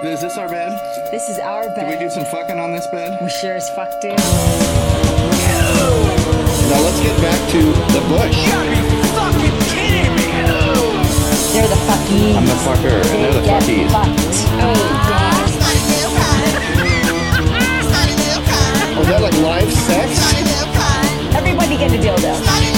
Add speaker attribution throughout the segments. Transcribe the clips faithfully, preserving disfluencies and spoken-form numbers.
Speaker 1: Is this our bed?
Speaker 2: This is our bed.
Speaker 1: Did we do some fucking on this bed?
Speaker 2: We sure as fuck do.
Speaker 1: Now let's get back to the bush.
Speaker 3: You gotta be fucking kidding me!
Speaker 2: They're the fuckies.
Speaker 1: I'm the fucker.
Speaker 2: They
Speaker 1: They're the
Speaker 2: get
Speaker 1: fuckies.
Speaker 2: fucked. Oh, God.
Speaker 1: Oh, is that like live sex?
Speaker 2: Everybody get a dildo.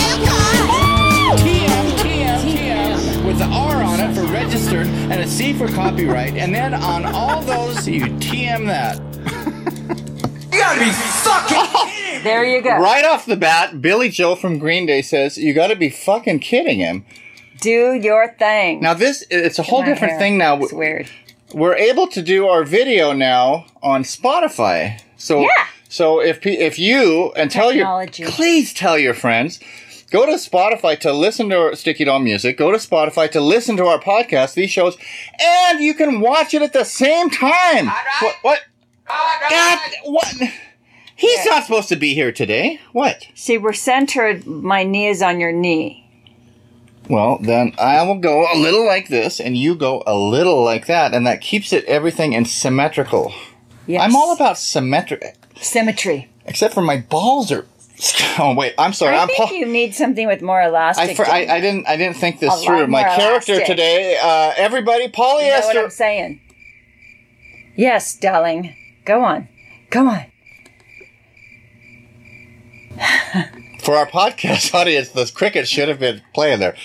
Speaker 1: T M, T M, T M. With the R on it for registered and a C for copyright. And then on all those, you T M that.
Speaker 3: You gotta be fucking kidding me!
Speaker 2: There you go.
Speaker 1: Right off the bat, Billy Joel from Green Day says, you gotta be fucking kidding him.
Speaker 2: Do your thing.
Speaker 1: Now this, it's a whole
Speaker 2: My
Speaker 1: different
Speaker 2: hair.
Speaker 1: thing now.
Speaker 2: It's weird.
Speaker 1: We're able to do our video now on Spotify. So,
Speaker 2: Yeah.
Speaker 1: so if pe- if you and tell your,
Speaker 2: Technology.
Speaker 1: please tell your friends, go to Spotify to listen to our Sticky Doll music. Go to Spotify to listen to our podcast, these shows, and you can watch it at the same time. What? What? God, what? He's
Speaker 2: Yeah.
Speaker 1: not supposed to be here today. What?
Speaker 2: See, we're centered. My knee is on your knee.
Speaker 1: Well, then I will go a little like this, and you go a little like that, and that keeps it everything in symmetrical.
Speaker 2: Yes.
Speaker 1: I'm all about symmetry,
Speaker 2: Symmetry.
Speaker 1: except for my balls are. Oh wait, I'm sorry.
Speaker 2: I
Speaker 1: I'm
Speaker 2: think
Speaker 1: Paul-
Speaker 2: you need something with more elastic.
Speaker 1: I, for, I I didn't I didn't think this
Speaker 2: A lot
Speaker 1: through. My
Speaker 2: more
Speaker 1: character
Speaker 2: elastic.
Speaker 1: today, uh, everybody,
Speaker 2: You know what
Speaker 1: polyester.
Speaker 2: I'm saying? Yes, darling. Go on. Go on.
Speaker 1: For our podcast audience, the cricket should have been playing there.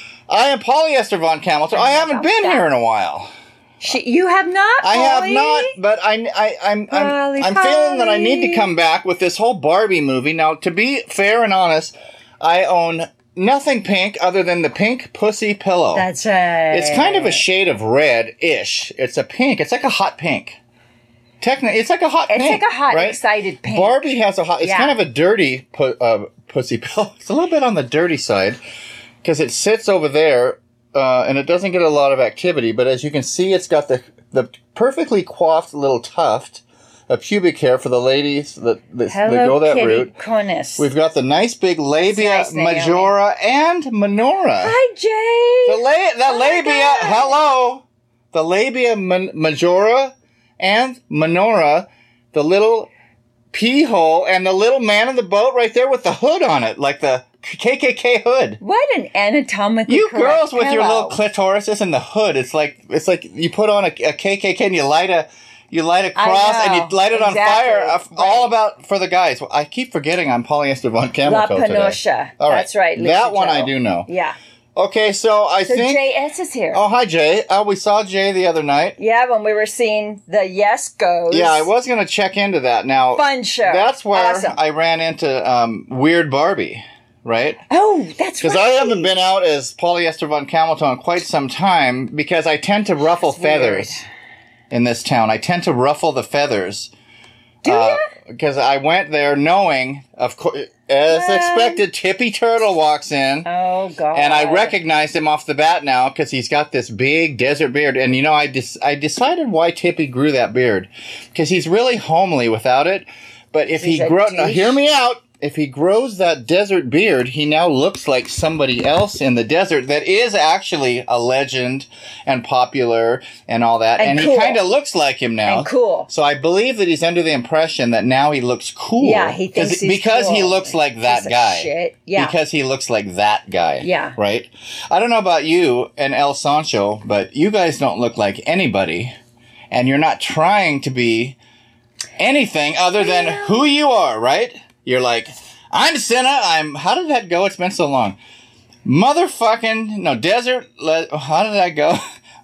Speaker 1: I am Polyester Von Camelton. I haven't been here in a while.
Speaker 2: She, you have not.
Speaker 1: I have
Speaker 2: Polly?
Speaker 1: not, but I, I, I'm,
Speaker 2: Polly,
Speaker 1: I'm, I'm feeling that I need to
Speaker 2: Polly.
Speaker 1: come back with this whole Barbie movie. Now, to be fair and honest, I own nothing pink other than the pink pussy pillow.
Speaker 2: That's right.
Speaker 1: It's kind of a shade of red-ish. It's a pink. It's like a hot pink. Technically, it's like a hot
Speaker 2: It's
Speaker 1: pink.
Speaker 2: like a hot,
Speaker 1: right?
Speaker 2: excited pink.
Speaker 1: Barbie has a hot. It's
Speaker 2: Yeah.
Speaker 1: kind of a dirty pu- uh, pussy pillow. It's a little bit on the dirty side because it sits over there uh, and it doesn't get a lot of activity. But as you can see, it's got the the perfectly coiffed little tuft of pubic hair for the ladies that that,
Speaker 2: Hello,
Speaker 1: that go that
Speaker 2: Kitty
Speaker 1: route.
Speaker 2: Conus.
Speaker 1: We've got the nice big labia
Speaker 2: That's nice, Naomi.
Speaker 1: majora and minora.
Speaker 2: Hi, Jay.
Speaker 1: The la- the
Speaker 2: Oh my
Speaker 1: labia,
Speaker 2: God.
Speaker 1: hello, the labia man- majora and minora, the little pee hole, and the little man in the boat right there with the hood on it, like the K K K hood.
Speaker 2: What an anatomically
Speaker 1: You
Speaker 2: correct
Speaker 1: girls with your
Speaker 2: pillow.
Speaker 1: little clitorises and the hood, it's like it's like you put on a, a K K K and you light a you light a
Speaker 2: I
Speaker 1: cross
Speaker 2: know,
Speaker 1: and you light it on
Speaker 2: exactly,
Speaker 1: fire. Uh, All
Speaker 2: right.
Speaker 1: about for the guys. Well, I keep forgetting I'm Polyester Von
Speaker 2: La
Speaker 1: Camelto today.
Speaker 2: Panosha.
Speaker 1: All right.
Speaker 2: That's right. Lisa
Speaker 1: That one
Speaker 2: Joe.
Speaker 1: I do know.
Speaker 2: Yeah.
Speaker 1: Okay, so I
Speaker 2: So
Speaker 1: think.
Speaker 2: Jay S is here.
Speaker 1: Oh, hi Jay. Uh, we saw Jay the other night.
Speaker 2: Yeah, when we were seeing the Yes Goes.
Speaker 1: Yeah, I was going to check into that. Now,
Speaker 2: Fun show.
Speaker 1: that's where
Speaker 2: Awesome.
Speaker 1: I ran into um, Weird Barbie, right?
Speaker 2: Oh, that's right.
Speaker 1: Because I haven't been out as Polyester Von Camelton in quite some time because I tend to ruffle
Speaker 2: That's weird.
Speaker 1: feathers in this town. I tend to ruffle the feathers.
Speaker 2: Do
Speaker 1: uh,
Speaker 2: you?
Speaker 1: Because I went there knowing, of course, as
Speaker 2: What?
Speaker 1: expected, Tippy Turtle walks in.
Speaker 2: Oh, God.
Speaker 1: And I recognized him off the bat now because he's got this big desert beard. And, you know, I, dis- I decided why Tippy grew that beard. Because he's really homely without it. But if
Speaker 2: He's
Speaker 1: he
Speaker 2: a
Speaker 1: grows... Now,
Speaker 2: douche.
Speaker 1: hear me out. If he grows that desert beard, he now looks like somebody else in the desert that is actually a legend and popular and all that.
Speaker 2: And
Speaker 1: And,
Speaker 2: cool.
Speaker 1: he kind of looks like him now.
Speaker 2: And cool.
Speaker 1: So I believe that he's under the impression that now he looks cool.
Speaker 2: Yeah, he thinks
Speaker 1: 'Cause-
Speaker 2: he's
Speaker 1: Because he
Speaker 2: cool.
Speaker 1: looks like that
Speaker 2: Piece of
Speaker 1: guy.
Speaker 2: shit. Yeah.
Speaker 1: Because he looks like that guy.
Speaker 2: Yeah.
Speaker 1: Right? I don't know about you and El Sancho, but you guys don't look like anybody. And you're not trying to be anything other than who you are, right? You're like, I'm Senna, I'm... How did that go? It's been so long. Motherfucking... No, desert... Le, how did that go?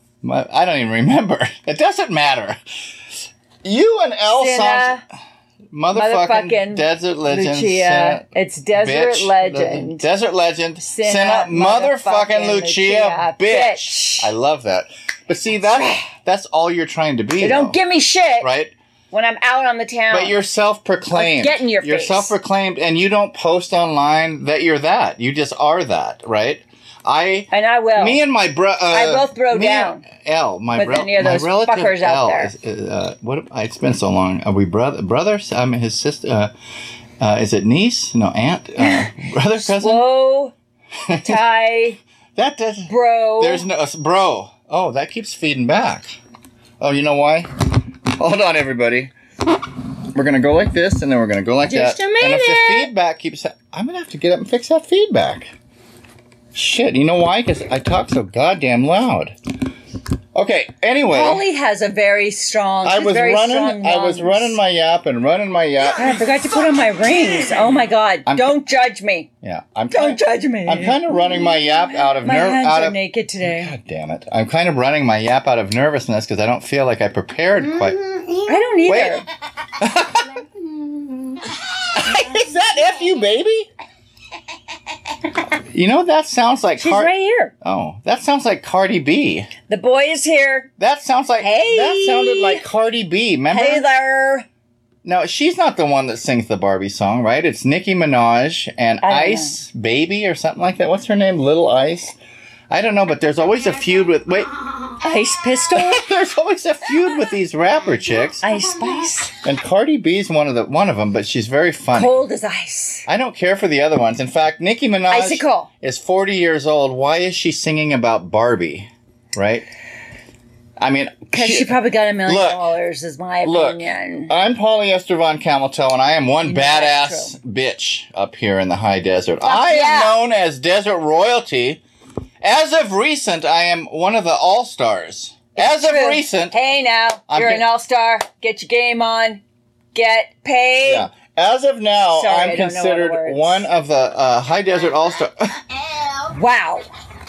Speaker 1: I don't even remember. It doesn't matter. You and El
Speaker 2: Senna,
Speaker 1: Sancho... Motherfucking,
Speaker 2: motherfucking
Speaker 1: desert legend.
Speaker 2: Lucia.
Speaker 1: Senna,
Speaker 2: It's Desert
Speaker 1: bitch,
Speaker 2: Legend.
Speaker 1: Desert legend.
Speaker 2: Senna,
Speaker 1: Senna, motherfucking
Speaker 2: motherfucking
Speaker 1: Lucia,
Speaker 2: Lucia,
Speaker 1: bitch.
Speaker 2: bitch.
Speaker 1: I love that. But see, that that's all you're trying to be.
Speaker 2: So don't
Speaker 1: though,
Speaker 2: give me shit
Speaker 1: right.
Speaker 2: when I'm out on the town.
Speaker 1: But you're self-proclaimed.
Speaker 2: Like, get in your
Speaker 1: You're
Speaker 2: face.
Speaker 1: self-proclaimed, and you don't post online that you're that. You just are that, right? I
Speaker 2: and I will.
Speaker 1: me and my bro. Uh,
Speaker 2: I will throw
Speaker 1: me
Speaker 2: down
Speaker 1: and L, my
Speaker 2: with
Speaker 1: bro-
Speaker 2: any of
Speaker 1: my
Speaker 2: those
Speaker 1: relative
Speaker 2: fuckers out
Speaker 1: L
Speaker 2: there.
Speaker 1: Is, uh, what? It's been so long. Are we brother brothers? I'm his sister. Uh, uh, is it niece? No, aunt. Uh, brother, cousin.
Speaker 2: Whoa, Ty,
Speaker 1: That does.
Speaker 2: bro.
Speaker 1: There's no bro. Oh, that keeps feeding back. Oh, you know why? Hold on, everybody. We're going to go like this, and then we're going to go like
Speaker 2: Just
Speaker 1: that.
Speaker 2: a minute.
Speaker 1: And if the feedback keeps... I'm going to have to get up and fix that feedback. Shit, you know why? Because I talk so goddamn loud. Okay, anyway.
Speaker 2: Polly has a very strong.
Speaker 1: I was
Speaker 2: very
Speaker 1: running
Speaker 2: strong
Speaker 1: I was
Speaker 2: lungs.
Speaker 1: running my yap and running my yap.
Speaker 2: God, I forgot to put on my rings. Oh my God!
Speaker 1: I'm-
Speaker 2: Don't judge me.
Speaker 1: Yeah, I'm
Speaker 2: Don't
Speaker 1: kinda,
Speaker 2: judge me.
Speaker 1: I'm kind of running my yap out of
Speaker 2: My
Speaker 1: nerve
Speaker 2: hands
Speaker 1: out
Speaker 2: are
Speaker 1: of
Speaker 2: naked today.
Speaker 1: God damn it. I'm kind of running my yap out of nervousness because I don't feel like I prepared quite.
Speaker 2: I don't either.
Speaker 1: Is that F you, baby? You know, that sounds like
Speaker 2: She's
Speaker 1: Car-
Speaker 2: right here.
Speaker 1: Oh, that sounds like Cardi B.
Speaker 2: The boy is here.
Speaker 1: That sounds like
Speaker 2: Hey.
Speaker 1: that sounded like Cardi B. Remember?
Speaker 2: Hey there.
Speaker 1: No, she's not the one that sings the Barbie song, right? It's Nicki Minaj and
Speaker 2: I don't
Speaker 1: Ice Baby or something like that. What's her name? Little Ice? I don't know, but there's always a feud with... Wait.
Speaker 2: Ice Pistol.
Speaker 1: There's always a feud with these rapper chicks.
Speaker 2: Ice Spice.
Speaker 1: And Cardi B's one of the one of them, but she's very funny.
Speaker 2: Cold as ice.
Speaker 1: I don't care for the other ones. In fact, Nicki Minaj
Speaker 2: Icicle.
Speaker 1: is forty years old. Why is she singing about Barbie? Right? I mean...
Speaker 2: Because she probably got a million
Speaker 1: Look.
Speaker 2: dollars, is my
Speaker 1: Look,
Speaker 2: opinion.
Speaker 1: I'm Polyester Von Cameltoe, and I am one
Speaker 2: You know that's
Speaker 1: badass bitch up here in the high desert. I
Speaker 2: yeah.
Speaker 1: am known as Desert Royalty. As of recent, I am one of the All-Stars. As of
Speaker 2: True.
Speaker 1: recent...
Speaker 2: Hey now,
Speaker 1: I'm
Speaker 2: you're
Speaker 1: get-
Speaker 2: an all-star. Get your game on. Get paid.
Speaker 1: Yeah. As of now,
Speaker 2: Sorry, I
Speaker 1: I'm
Speaker 2: don't know all the
Speaker 1: considered
Speaker 2: words.
Speaker 1: one of the uh, High Desert All-Star...
Speaker 2: Wow.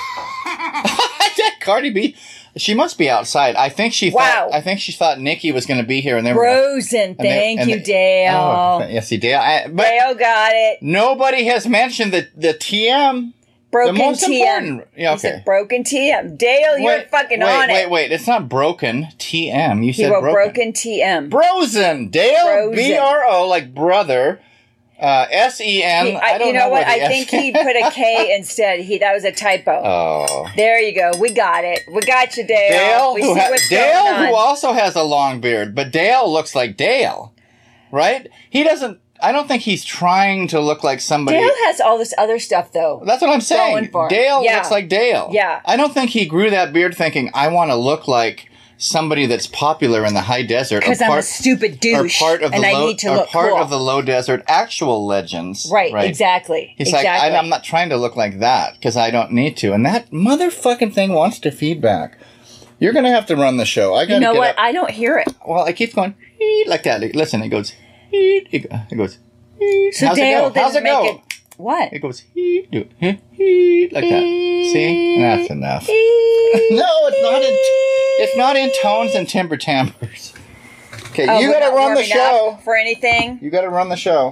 Speaker 1: Cardi B, she must be outside. I think she
Speaker 2: Wow.
Speaker 1: thought. I think she thought Nikki was going to be here, and then
Speaker 2: Rosen,
Speaker 1: and they-
Speaker 2: thank
Speaker 1: and
Speaker 2: you,
Speaker 1: they-
Speaker 2: Dale.
Speaker 1: Oh, yes, see, Dale. I, but
Speaker 2: Dale got it.
Speaker 1: nobody has mentioned the the T M.
Speaker 2: Broken
Speaker 1: the most
Speaker 2: T M.
Speaker 1: important. Yeah,
Speaker 2: He said
Speaker 1: okay.
Speaker 2: broken T M. Dale, you're
Speaker 1: Wait,
Speaker 2: fucking
Speaker 1: wait,
Speaker 2: on
Speaker 1: wait,
Speaker 2: it.
Speaker 1: Wait, It's not broken. T M. You
Speaker 2: He
Speaker 1: said
Speaker 2: wrote
Speaker 1: broken.
Speaker 2: broken T M.
Speaker 1: Brosen. Dale.
Speaker 2: Brosen.
Speaker 1: B R O like brother. Uh, S E N.
Speaker 2: He-
Speaker 1: I
Speaker 2: I-
Speaker 1: don't
Speaker 2: you know,
Speaker 1: know
Speaker 2: what?
Speaker 1: the
Speaker 2: I
Speaker 1: S-
Speaker 2: think he put a K instead. He that was a typo.
Speaker 1: Oh.
Speaker 2: There you go. We got it. We got you, Dale.
Speaker 1: Dale,
Speaker 2: we
Speaker 1: who,
Speaker 2: see
Speaker 1: ha-
Speaker 2: what's
Speaker 1: Dale
Speaker 2: going on.
Speaker 1: who also has a long beard, but Dale looks like Dale, right? He doesn't. I don't think he's trying to look like somebody.
Speaker 2: Dale has all this other stuff, though.
Speaker 1: That's what I'm saying.
Speaker 2: going for him.
Speaker 1: Dale
Speaker 2: Yeah.
Speaker 1: looks like Dale.
Speaker 2: Yeah.
Speaker 1: I don't think he grew that beard thinking I want to look like somebody that's popular in the high desert. or
Speaker 2: Because I'm a
Speaker 1: part-
Speaker 2: stupid
Speaker 1: or
Speaker 2: douche,
Speaker 1: part of the
Speaker 2: and I
Speaker 1: low,
Speaker 2: need to
Speaker 1: or
Speaker 2: look
Speaker 1: part
Speaker 2: cool.
Speaker 1: of the low desert actual legends.
Speaker 2: right, exactly.
Speaker 1: He's
Speaker 2: exactly.
Speaker 1: like, I, I'm not trying to look like that because I don't need to. And that motherfucking thing wants to feedback. You're going to have to run the show. I got to
Speaker 2: You know
Speaker 1: get
Speaker 2: what?
Speaker 1: up.
Speaker 2: I don't hear it.
Speaker 1: Well, it keeps going like that. Listen, it goes. It goes.
Speaker 2: So
Speaker 1: How's
Speaker 2: Dale
Speaker 1: it go? How's
Speaker 2: didn't
Speaker 1: it go?
Speaker 2: make it. What?
Speaker 1: It goes. Do it like that. See, that's enough. No, it's not in. It's not in tones and timbre timbres. Okay,
Speaker 2: Oh,
Speaker 1: you
Speaker 2: we're
Speaker 1: got to
Speaker 2: not
Speaker 1: run the
Speaker 2: warming
Speaker 1: show.
Speaker 2: up for anything.
Speaker 1: You got to run the show.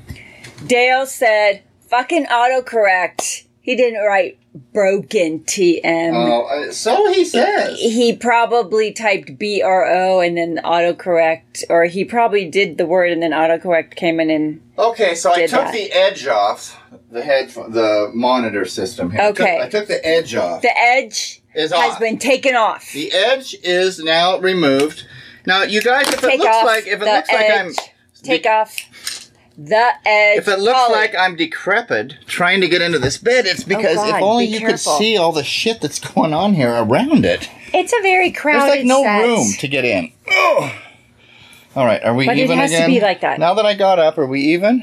Speaker 2: Dale said, "Fucking autocorrect." He didn't write broken T M.
Speaker 1: Oh, uh, so he says.
Speaker 2: He probably typed B R O and then autocorrect, or he probably did the word and then autocorrect came in and
Speaker 1: Okay, so I
Speaker 2: Did
Speaker 1: took
Speaker 2: that.
Speaker 1: the edge off the head, the monitor system here. I took-
Speaker 2: Okay.
Speaker 1: I took the edge off.
Speaker 2: the edge
Speaker 1: Is
Speaker 2: has
Speaker 1: off.
Speaker 2: been taken off.
Speaker 1: The edge is now removed. Now, you guys, if it
Speaker 2: Take
Speaker 1: looks
Speaker 2: off
Speaker 1: like if it
Speaker 2: the
Speaker 1: looks like I'm
Speaker 2: edge. Take off the edge.
Speaker 1: if it looks
Speaker 2: Polly.
Speaker 1: like I'm decrepit trying to get into this bed, it's because
Speaker 2: God,
Speaker 1: if only
Speaker 2: be
Speaker 1: you
Speaker 2: careful.
Speaker 1: could see all the shit that's going on here around it.
Speaker 2: It's a very crowded
Speaker 1: There's like no
Speaker 2: set.
Speaker 1: room to get in. Ugh. All right, are we
Speaker 2: But it
Speaker 1: even
Speaker 2: has to
Speaker 1: again?
Speaker 2: be like that.
Speaker 1: Now that I got up, are we even?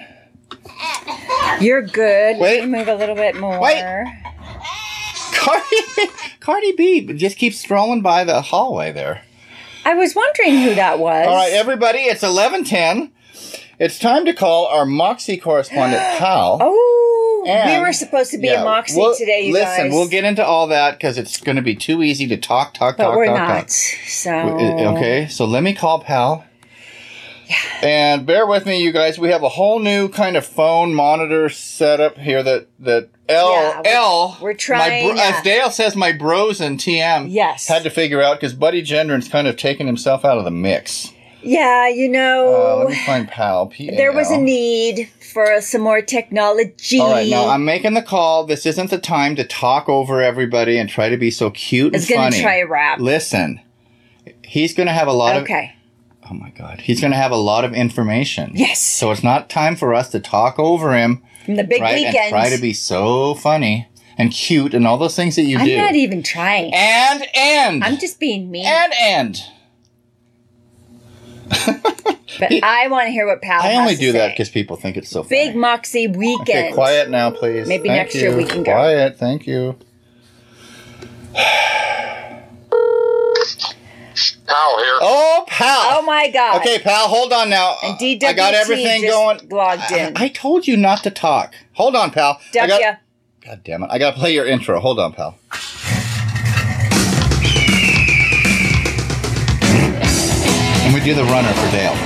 Speaker 2: You're good.
Speaker 1: Wait.
Speaker 2: Let me move a little bit more.
Speaker 1: Wait. Cardi, Cardi B just keeps strolling by the hallway there.
Speaker 2: I was wondering who that was.
Speaker 1: All right, everybody, it's eleven ten. It's time to call our Moxie correspondent, Pal.
Speaker 2: Oh,
Speaker 1: And-
Speaker 2: we were supposed to be
Speaker 1: Yeah,
Speaker 2: a Moxie
Speaker 1: we'll-
Speaker 2: today, you
Speaker 1: listen,
Speaker 2: guys.
Speaker 1: we'll get into all that because it's going to be too easy to talk, talk,
Speaker 2: but
Speaker 1: talk,
Speaker 2: we're
Speaker 1: talk,
Speaker 2: not.
Speaker 1: talk.
Speaker 2: So
Speaker 1: W- Okay, so let me call Pal. And bear with me, you guys. We have a whole new kind of phone monitor setup here that that L
Speaker 2: Yeah, we're-
Speaker 1: L.
Speaker 2: we're trying,
Speaker 1: My bro-
Speaker 2: yeah.
Speaker 1: as Dale says, my bros and T M.
Speaker 2: Yes.
Speaker 1: Had to figure out because Buddy Gendron's kind of taken himself out of the mix.
Speaker 2: yeah, you
Speaker 1: Uh,
Speaker 2: know,
Speaker 1: let me find Pal. P A L.
Speaker 2: there was a need for some more technology.
Speaker 1: All right, now I'm making the call. This isn't the time to talk over everybody and try to be so cute
Speaker 2: I was
Speaker 1: and
Speaker 2: gonna
Speaker 1: funny.
Speaker 2: try a rap.
Speaker 1: Listen, he's going to have a lot of.
Speaker 2: Okay.
Speaker 1: Oh my God, he's going to have a lot of information.
Speaker 2: Yes.
Speaker 1: So it's not time for us to talk over him,
Speaker 2: From the big
Speaker 1: right?
Speaker 2: weekend.
Speaker 1: And try to be so funny and cute and all those things that you
Speaker 2: I'm
Speaker 1: do.
Speaker 2: not even trying.
Speaker 1: and and
Speaker 2: I'm just being mean.
Speaker 1: and and
Speaker 2: But I want to hear what Pal
Speaker 1: I
Speaker 2: has
Speaker 1: only
Speaker 2: to
Speaker 1: do
Speaker 2: say.
Speaker 1: that because people think it's so funny.
Speaker 2: Big Moxie weekend.
Speaker 1: Okay, quiet now, please.
Speaker 2: Maybe
Speaker 1: Thank
Speaker 2: next year
Speaker 1: you.
Speaker 2: we can go.
Speaker 1: Quiet, thank you.
Speaker 4: Pal here.
Speaker 1: Oh, Pal.
Speaker 2: Oh my God.
Speaker 1: Okay, Pal, hold on now.
Speaker 2: And D W T
Speaker 1: I got everything
Speaker 2: just
Speaker 1: going.
Speaker 2: logged in.
Speaker 1: I, I told you not to talk. Hold on, Pal. I
Speaker 2: W.
Speaker 1: got, God damn it. I got to play your intro. Hold on, Pal. And we do the runner for Dale.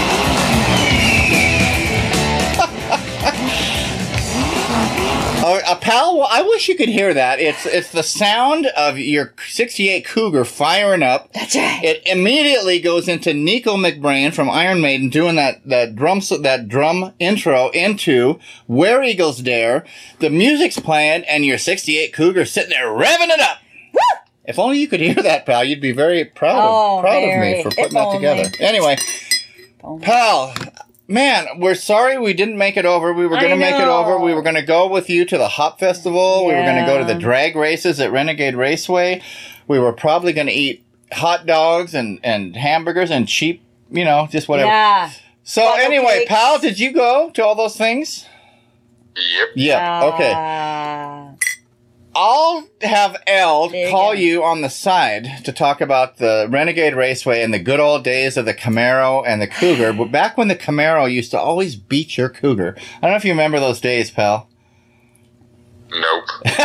Speaker 1: Oh, uh, Pal, well, I wish you could hear that. It's it's the sound of your sixty-eight Cougar firing up.
Speaker 2: That's right.
Speaker 1: It immediately goes into Nico McBrain from Iron Maiden doing that that drum so- that drum intro into Where Eagles Dare. The music's playing, and your sixty-eight Cougar sitting there revving it up.
Speaker 2: Woo!
Speaker 1: If only you could hear that, Pal, you'd be very proud
Speaker 2: Oh,
Speaker 1: of proud
Speaker 2: Mary.
Speaker 1: of me for
Speaker 2: If
Speaker 1: putting that
Speaker 2: only.
Speaker 1: together. Anyway,
Speaker 2: Oh,
Speaker 1: Pal, man, we're sorry we didn't make it over. We were
Speaker 2: I
Speaker 1: going to make it
Speaker 2: know.
Speaker 1: over. We were going to go with you to the Hop Festival. We were going to go to the
Speaker 2: Yeah.
Speaker 1: drag races at Renegade Raceway. We were probably going to eat hot dogs and, and hamburgers and cheap, you know, just whatever.
Speaker 2: Yeah.
Speaker 1: So
Speaker 2: Bubble
Speaker 1: anyway,
Speaker 2: cakes.
Speaker 1: Pal, did you go to all those things?
Speaker 4: Yep.
Speaker 1: Yeah. Okay.
Speaker 2: Ah.
Speaker 1: I'll have Elle
Speaker 2: There you
Speaker 1: call
Speaker 2: go.
Speaker 1: you on the side to talk about the Renegade Raceway and the good old days of the Camaro and the Cougar. But back when the Camaro used to always beat your Cougar. I don't know if you remember those days, Pal.
Speaker 4: Nope.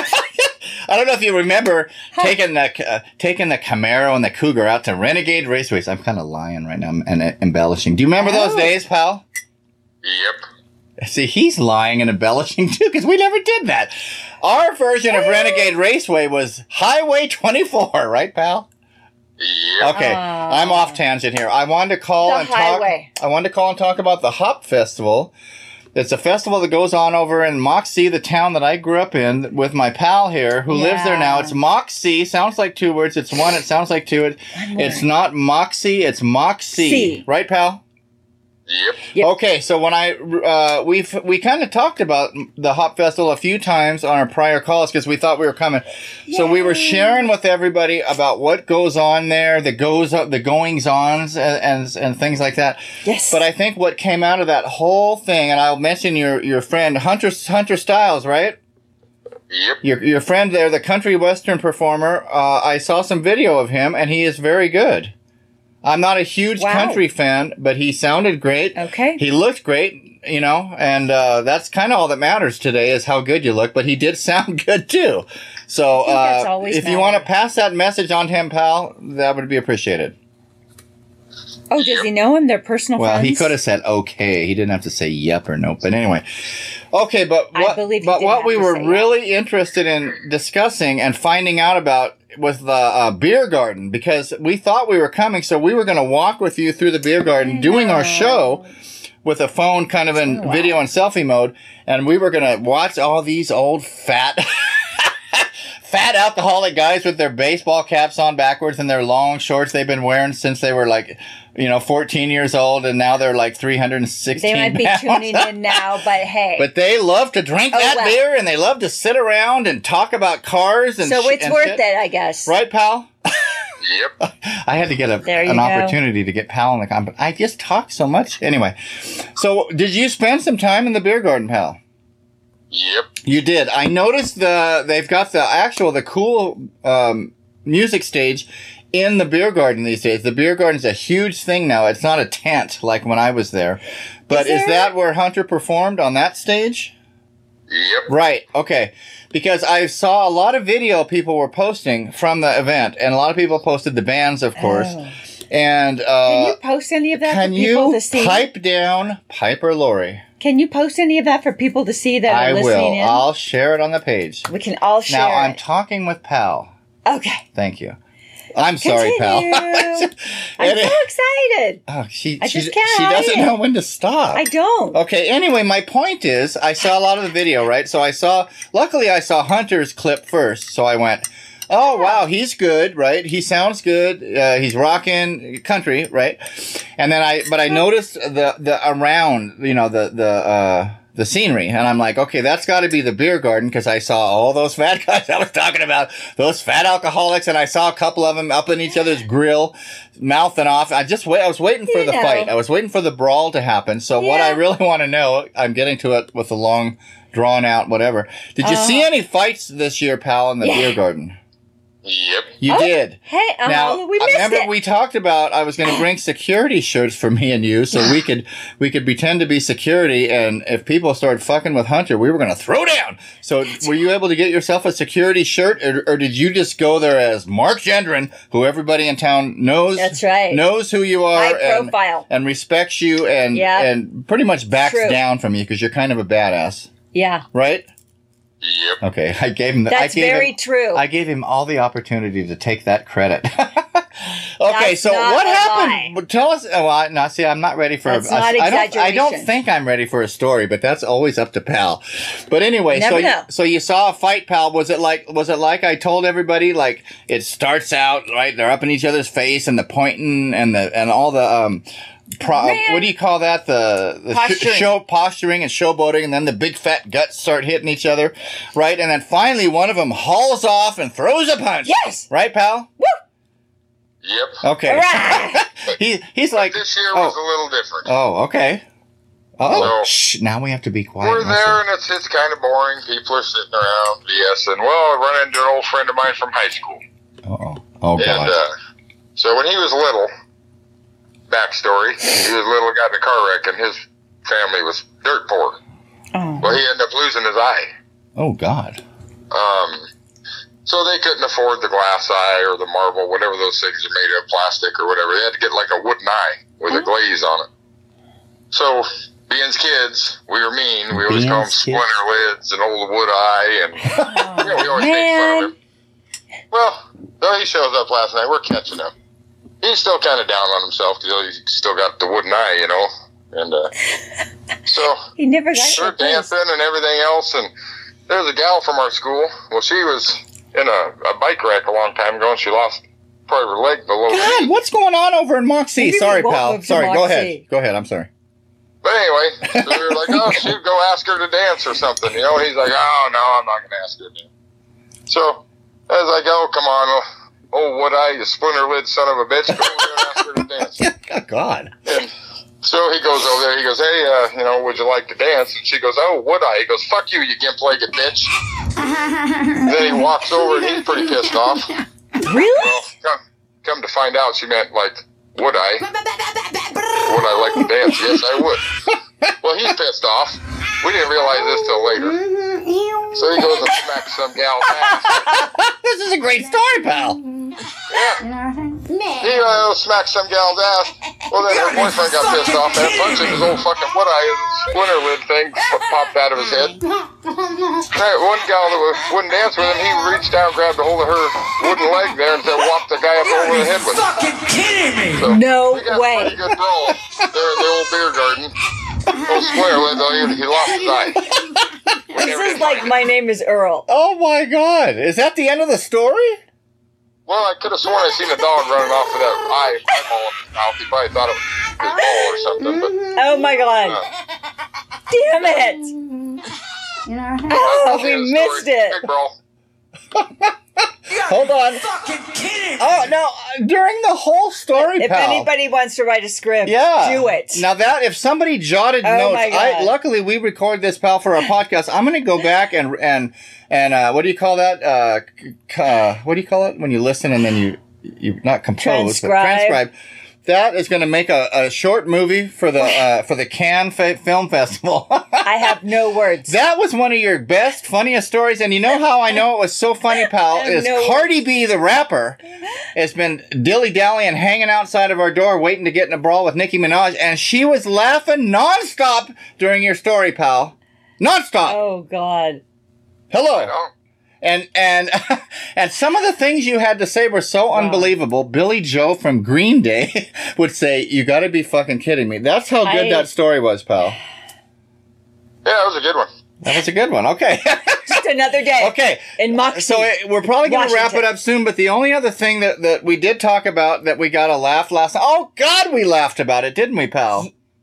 Speaker 1: I don't know if you remember taking the uh, taking the Camaro and the Cougar out to Renegade Raceways. I'm kind of lying right now and uh, embellishing. Do you remember those
Speaker 2: Oh.
Speaker 1: days, Pal?
Speaker 4: Yep.
Speaker 1: See, he's lying and embellishing too, because we never did that. Our version of Renegade Raceway was Highway twenty-four, right, pal?
Speaker 4: Yep.
Speaker 1: Okay,
Speaker 2: Ah.
Speaker 1: I'm off tangent here. I wanted to call
Speaker 2: The
Speaker 1: and
Speaker 2: highway.
Speaker 1: talk. I wanted to call and talk about the Hop Festival. It's a festival that goes on over in Moxie, the town that I grew up in, with my pal here who lives there now.
Speaker 2: Yeah.
Speaker 1: It's Moxie. Sounds like two words. It's one. It sounds like two. It,
Speaker 2: more.
Speaker 1: it's not Moxie. It's Moxie.
Speaker 2: C.
Speaker 1: Right, pal?
Speaker 4: Yep.
Speaker 2: Yep.
Speaker 1: Okay, so when I uh, we've we kind of talked about the Hop Festival a few times on our prior calls because we thought we were coming. So we were
Speaker 2: Yay.
Speaker 1: sharing with everybody about what goes on there, the goes the goings ons and, and and things like that.
Speaker 2: Yes.
Speaker 1: But I think what came out of that whole thing, and I'll mention your your friend Hunter Hunter Styles, right?
Speaker 4: Yep.
Speaker 1: Your your friend there, the country western performer. Uh, I saw some video of him, and he is very good. I'm not a huge
Speaker 2: Wow.
Speaker 1: country fan, but he sounded great.
Speaker 2: Okay.
Speaker 1: He looked great, you know, and uh, that's kind of all that matters today is how good you look, but he did sound good too. So
Speaker 2: I think that's
Speaker 1: uh,
Speaker 2: always
Speaker 1: if you want to
Speaker 2: matter.
Speaker 1: pass that message on to him, pal, that would be appreciated.
Speaker 2: Oh, does he know him? They're personal
Speaker 1: Well,
Speaker 2: friends?
Speaker 1: he could have said okay. He didn't have to say yep or no. But anyway. Okay, but
Speaker 2: I
Speaker 1: what,
Speaker 2: believe he
Speaker 1: but
Speaker 2: did
Speaker 1: what
Speaker 2: have
Speaker 1: we
Speaker 2: to
Speaker 1: were
Speaker 2: say yep.
Speaker 1: really interested in discussing and finding out about was the uh, beer garden, because we thought we were coming, so we were going to walk with you through the beer garden doing our show with a phone kind of in
Speaker 2: Oh, wow.
Speaker 1: video and selfie mode, and we were going to watch all these old fat fat alcoholic guys with their baseball caps on backwards and their long shorts they've been wearing since they were like, you know, fourteen years old, and now they're like three hundred sixteen
Speaker 2: They might be
Speaker 1: pounds.
Speaker 2: tuning in now, but hey.
Speaker 1: But they love to drink
Speaker 2: Oh,
Speaker 1: that
Speaker 2: well.
Speaker 1: beer, and they love to sit around and talk about cars and
Speaker 2: so
Speaker 1: sh-
Speaker 2: it's
Speaker 1: and
Speaker 2: worth
Speaker 1: shit.
Speaker 2: it, I guess.
Speaker 1: Right, pal?
Speaker 4: Yep.
Speaker 1: I had to get a,
Speaker 2: There you
Speaker 1: an
Speaker 2: go.
Speaker 1: opportunity to get pal in the con, but I just talk so much. Anyway, so did you spend some time in the beer garden, pal?
Speaker 4: Yep.
Speaker 1: You did. I noticed the they've got the actual the cool um, music stage in the beer garden these days. The beer garden's a huge thing now. It's not a tent like when I was there. But
Speaker 2: Is
Speaker 1: is,
Speaker 2: there?
Speaker 1: that where Hunter performed on that stage?
Speaker 4: Yep.
Speaker 1: Right. Okay. Because I saw a lot of video people were posting from the event, and a lot of people posted the bands, of course.
Speaker 2: Oh.
Speaker 1: And
Speaker 2: Can
Speaker 1: uh,
Speaker 2: you post any of that
Speaker 1: can
Speaker 2: for people
Speaker 1: you
Speaker 2: to see?
Speaker 1: pipe down Piper Laurie?
Speaker 2: Can you post any of that for people to see that
Speaker 1: I
Speaker 2: are
Speaker 1: will.
Speaker 2: listening in?
Speaker 1: I'll share it on the page.
Speaker 2: We can all share
Speaker 1: Now I'm
Speaker 2: it.
Speaker 1: talking with Pal.
Speaker 2: Okay.
Speaker 1: Thank you. I'm sorry, pal.
Speaker 2: Continue. I'm
Speaker 1: It-
Speaker 2: so excited.
Speaker 1: oh, she
Speaker 2: I
Speaker 1: she,
Speaker 2: just can't
Speaker 1: she
Speaker 2: hide
Speaker 1: doesn't
Speaker 2: it.
Speaker 1: know when to stop.
Speaker 2: I don't.
Speaker 1: Okay, anyway, my point is, I saw a lot of the video, right? So I saw, luckily I saw Hunter's clip first, so I went, oh, wow, he's good, right? He sounds good. Uh, he's rocking country, right? And then I, but I noticed the, the around, you know, the, the, uh, the scenery. And I'm like, okay, that's got to be the beer garden because I saw all those fat guys I was talking about, those fat alcoholics, and I saw a couple of them up in each other's grill, mouthing off. I just wait. I was waiting for
Speaker 2: You
Speaker 1: the
Speaker 2: know.
Speaker 1: fight. I was waiting for the brawl to happen. So what
Speaker 2: Yeah.
Speaker 1: I really want to know, I'm getting to it with a long, drawn out, whatever. Did you
Speaker 2: Uh,
Speaker 1: see any fights this year, pal, in the
Speaker 2: yeah.
Speaker 1: beer garden?
Speaker 4: Yep.
Speaker 1: You
Speaker 2: Oh,
Speaker 1: did.
Speaker 2: Hey, uh,
Speaker 1: Now,
Speaker 2: we
Speaker 1: I
Speaker 2: missed
Speaker 1: remember
Speaker 2: it.
Speaker 1: we talked about I was going to bring security shirts for me and you, so we could we could pretend to be security, and if people started fucking with Hunter, we were going to throw down. So, were you able to get yourself a security shirt, or, or did you just go there as Mark Gendron, who everybody in town knows?
Speaker 2: That's right.
Speaker 1: Knows who you are,
Speaker 2: High
Speaker 1: and,
Speaker 2: profile.
Speaker 1: and respects you, and
Speaker 2: Yeah.
Speaker 1: and pretty much backs
Speaker 2: True.
Speaker 1: down from you because you're kind of a badass,
Speaker 2: Yeah.
Speaker 1: right?
Speaker 4: Yep.
Speaker 1: Okay, I gave him. The,
Speaker 2: That's
Speaker 1: I gave
Speaker 2: very
Speaker 1: him,
Speaker 2: true.
Speaker 1: I gave him all the opportunity to take that credit. Okay,
Speaker 2: That's
Speaker 1: so
Speaker 2: not
Speaker 1: what
Speaker 2: a
Speaker 1: happened?
Speaker 2: lie.
Speaker 1: Well, tell us. Oh, I, now, see, I'm not ready for.
Speaker 2: That's
Speaker 1: a,
Speaker 2: not
Speaker 1: I don't. I don't
Speaker 2: exaggeration.
Speaker 1: think I'm ready for a story, but that's always up to Pal. But anyway,
Speaker 2: Never
Speaker 1: so you,
Speaker 2: know.
Speaker 1: so you saw a fight, Pal. Was it like? Was it like I told everybody? Like it starts out right. They're up in each other's face and the pointing and the and all the um. Pro,
Speaker 2: Man.
Speaker 1: what do you call that? The, the sh-
Speaker 2: Posturing.
Speaker 1: show posturing and showboating, and then the big fat guts start hitting each other, right? And then finally, one of them hauls off and throws a punch.
Speaker 2: Yes.
Speaker 1: Right, Pal?
Speaker 2: Woo!
Speaker 4: Yep.
Speaker 1: Okay.
Speaker 2: Hurrah!
Speaker 1: he he's like.
Speaker 4: This year
Speaker 1: oh.
Speaker 4: was a little different.
Speaker 1: Oh, okay. Oh,
Speaker 4: No.
Speaker 1: shh, now we have to be quiet.
Speaker 4: We're
Speaker 1: and
Speaker 4: there,
Speaker 1: listen.
Speaker 4: and it's it's kind of boring. People are sitting around BSing. Well, I run into an old friend of mine from high school,
Speaker 1: Uh-oh. Oh,
Speaker 4: and
Speaker 1: God.
Speaker 4: uh, so when he was little, backstory, he was little, got in a car wreck, and his family was dirt poor.
Speaker 2: Oh.
Speaker 4: Well, he ended up losing his eye.
Speaker 1: Oh, God.
Speaker 4: Um, so they couldn't afford the glass eye or the marble, whatever those things are made of, plastic or whatever. They had to get like a wooden eye with a glaze on it. So, being kids, we were mean. We always call them
Speaker 1: Being's kids.
Speaker 4: splinter lids and old wood eye, and you know, we always made fun
Speaker 2: man.
Speaker 4: of him. Well, though he shows up last night, we're catching him. He's still kind of down on himself because he's still got the wooden eye, you know. And uh, so
Speaker 2: He never got
Speaker 4: we're
Speaker 2: it. first.
Speaker 4: dancing and everything else, and there's a gal from our school. Well, she was in a, a bike wreck a long time ago, and she lost part of her leg below the
Speaker 1: God,
Speaker 4: knee.
Speaker 1: what's going on over in Moxie?
Speaker 2: Maybe we
Speaker 1: Sorry,
Speaker 2: won't
Speaker 1: pal.
Speaker 2: move to
Speaker 1: Sorry, go
Speaker 2: Moxie.
Speaker 1: ahead. Go ahead. I'm sorry.
Speaker 4: But anyway, so we were like, oh, shoot, go ask her to dance or something. You know, he's like, oh, no, I'm not going to ask her to dance. So I was like, oh, come on, oh, wood eye, you splinter lid son of a bitch, go over there and ask her to dance.
Speaker 1: Oh, God.
Speaker 4: And so he goes over there. He goes, hey, uh, you know, would you like to dance? And she goes, oh, would I? He goes, fuck you, you gimp-legged bitch. Then he walks over, and he's pretty pissed off.
Speaker 2: Really?
Speaker 4: Well, come, come to find out, she meant, like, would I? Would I like to dance? Yes, I would. Well, he's pissed off. We didn't realize this till later. So he goes and smacks some gal's ass.
Speaker 1: This is a great story, pal.
Speaker 4: Yeah. He uh, smacked some gal's ass. Well, then her boyfriend got pissed off and punched his old fucking wood eye. His splinter lid thing popped out of his head. Right, one gal that was, wouldn't dance with him, he reached down, grabbed a hold of her wooden leg there, and whopped the guy up over the head with it.
Speaker 3: fucking kidding me!
Speaker 4: So
Speaker 2: No
Speaker 4: we got
Speaker 2: way.
Speaker 4: a pretty good brawl there in the old beer garden. Old splinter lid, though, he, he lost his eye. We
Speaker 2: This
Speaker 4: never
Speaker 2: is
Speaker 4: did
Speaker 2: like
Speaker 4: find
Speaker 2: My
Speaker 4: him.
Speaker 2: Name is Earl.
Speaker 1: Oh, my God. Is that the end of the story?
Speaker 4: Well, I could have sworn I seen a dog running off with that eye eyeball in his mouth. He probably thought it was his ball or something, but
Speaker 2: Oh my God.
Speaker 4: uh,
Speaker 2: Damn it. Oh,
Speaker 4: that's the
Speaker 2: we
Speaker 4: end of the
Speaker 2: missed
Speaker 4: story.
Speaker 2: it.
Speaker 4: Big brawl.
Speaker 1: Hold on.
Speaker 3: Fucking kidding me!
Speaker 1: Oh, now, uh, during the whole story,
Speaker 2: If
Speaker 1: pal.
Speaker 2: anybody wants to write a script,
Speaker 1: Yeah.
Speaker 2: do it.
Speaker 1: Now that if somebody jotted
Speaker 2: Oh
Speaker 1: notes,
Speaker 2: my
Speaker 1: I
Speaker 2: God.
Speaker 1: luckily we record this, pal, for our podcast. I'm going to go back and and and uh, what do you call that? Uh, c- uh, what do you call it when you listen and then you you not compose but
Speaker 2: Transcribe.
Speaker 1: transcribe? That is going to make a, a short movie for the uh, for the Cannes Fe- Film Festival.
Speaker 2: I have no words.
Speaker 1: That was one of your best, funniest stories. And you know how I know it was so funny, pal?
Speaker 2: I
Speaker 1: Is
Speaker 2: know.
Speaker 1: Cardi B, the rapper, has been dilly-dallying, hanging outside of our door, waiting to get in a brawl with Nicki Minaj. And she was laughing nonstop during your story, pal. Nonstop.
Speaker 2: Oh God.
Speaker 1: Hello.
Speaker 4: You know?
Speaker 1: And, and, and some of the things you had to say were so unbelievable. Billy Joe from Green Day would say, you gotta be fucking kidding me. That's how good
Speaker 2: I-
Speaker 1: that story was, pal.
Speaker 4: Yeah, that was a good one.
Speaker 1: That was a good one. Okay.
Speaker 2: Just another day.
Speaker 1: Okay.
Speaker 2: In Moxie.
Speaker 1: So it, we're probably going to wrap it
Speaker 2: Washington.
Speaker 1: up soon, but the only other thing that, that we did talk about that we got a laugh last night. Oh, God, we laughed about it, didn't we, pal?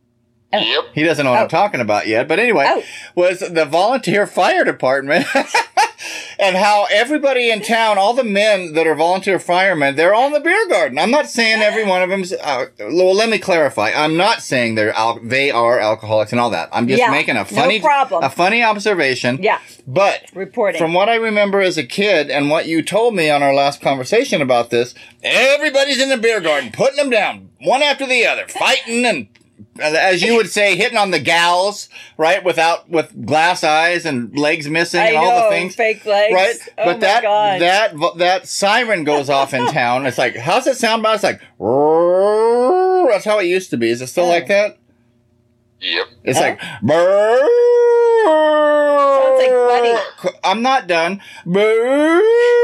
Speaker 4: Yep.
Speaker 1: He doesn't know what
Speaker 2: Oh.
Speaker 1: I'm talking about yet. But anyway,
Speaker 2: Oh.
Speaker 1: was the volunteer fire department and how everybody in town, all the men that are volunteer firemen, they're all in the beer garden. I'm not saying every one of them's, uh, well, let me clarify. I'm not saying they're al- they are alcoholics and all that. I'm just
Speaker 2: Yeah,
Speaker 1: making a
Speaker 2: no
Speaker 1: funny,
Speaker 2: problem.
Speaker 1: a funny observation.
Speaker 2: Yeah.
Speaker 1: But
Speaker 2: Reporting.
Speaker 1: from what I remember as a kid and what you told me on our last conversation about this, everybody's in the beer garden, putting them down one after the other, fighting and, as you would say, hitting on the gals, right? Without, with glass eyes and legs missing
Speaker 2: I
Speaker 1: and all
Speaker 2: know,
Speaker 1: the things.
Speaker 2: fake legs.
Speaker 1: Right?
Speaker 2: Oh
Speaker 1: but
Speaker 2: my
Speaker 1: that,
Speaker 2: God.
Speaker 1: that, that siren goes off in town. It's like, how's it sound about? It's like, "Rrrr." That's how it used to be. Is it still
Speaker 2: Oh.
Speaker 1: like that?
Speaker 4: Yep.
Speaker 1: It's
Speaker 2: Oh.
Speaker 1: like, "Brrrr."
Speaker 2: Sounds like Buddy.
Speaker 1: I'm not done. Brrrr.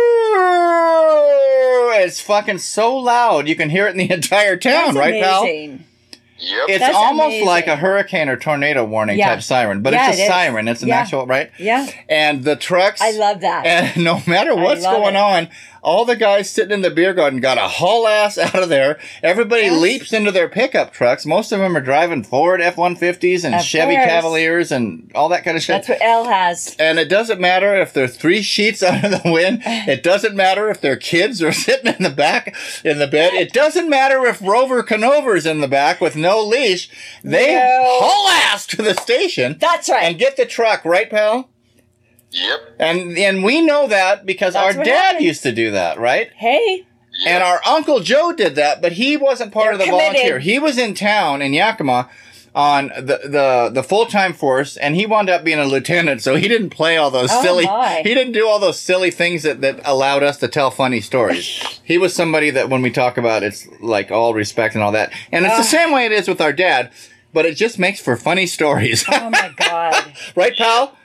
Speaker 1: It's fucking so loud you can hear it in the entire town,
Speaker 2: That's
Speaker 1: right, pal?
Speaker 2: amazing.
Speaker 4: Yep.
Speaker 1: It's
Speaker 2: That's
Speaker 1: almost
Speaker 2: amazing.
Speaker 1: like a hurricane or tornado warning
Speaker 2: Yeah.
Speaker 1: type siren, but
Speaker 2: Yeah,
Speaker 1: it's a
Speaker 2: it is.
Speaker 1: siren. It's an
Speaker 2: Yeah.
Speaker 1: actual, right?
Speaker 2: Yeah.
Speaker 1: And the trucks.
Speaker 2: I love that.
Speaker 1: And no matter what's
Speaker 2: love
Speaker 1: going
Speaker 2: it.
Speaker 1: on, all the guys sitting in the beer garden got to haul ass out of there. Everybody
Speaker 2: Yes.
Speaker 1: leaps into their pickup trucks. Most of them are driving Ford F one fifties and
Speaker 2: Of
Speaker 1: Chevy
Speaker 2: course.
Speaker 1: Cavaliers and all that kind of shit.
Speaker 2: That's what Elle has.
Speaker 1: And it doesn't matter if they're three sheets under the wind. It doesn't matter if their kids are sitting in the back in the bed. It doesn't matter if Rover Canover's in the back with no leash. They
Speaker 2: No.
Speaker 1: haul ass to the station.
Speaker 2: That's right.
Speaker 1: And get the truck, right, pal?
Speaker 4: Yep.
Speaker 1: And and we know that because
Speaker 2: That's
Speaker 1: our
Speaker 2: what
Speaker 1: dad
Speaker 2: happens.
Speaker 1: used to do that, right?
Speaker 2: Hey.
Speaker 1: And our Uncle Joe did that, but he wasn't part
Speaker 2: They're
Speaker 1: of the
Speaker 2: committed.
Speaker 1: volunteer. He was in town in Yakima on the, the, the full-time force, and he wound up being a lieutenant, so he didn't play all those
Speaker 2: Oh,
Speaker 1: silly,
Speaker 2: my.
Speaker 1: he didn't do all those silly things that, that allowed us to tell funny stories. He was somebody that when we talk about, it's like all respect and all that. And it's the same way it is with our dad, but it just makes for funny stories.
Speaker 2: Oh my God.
Speaker 1: Right, pal?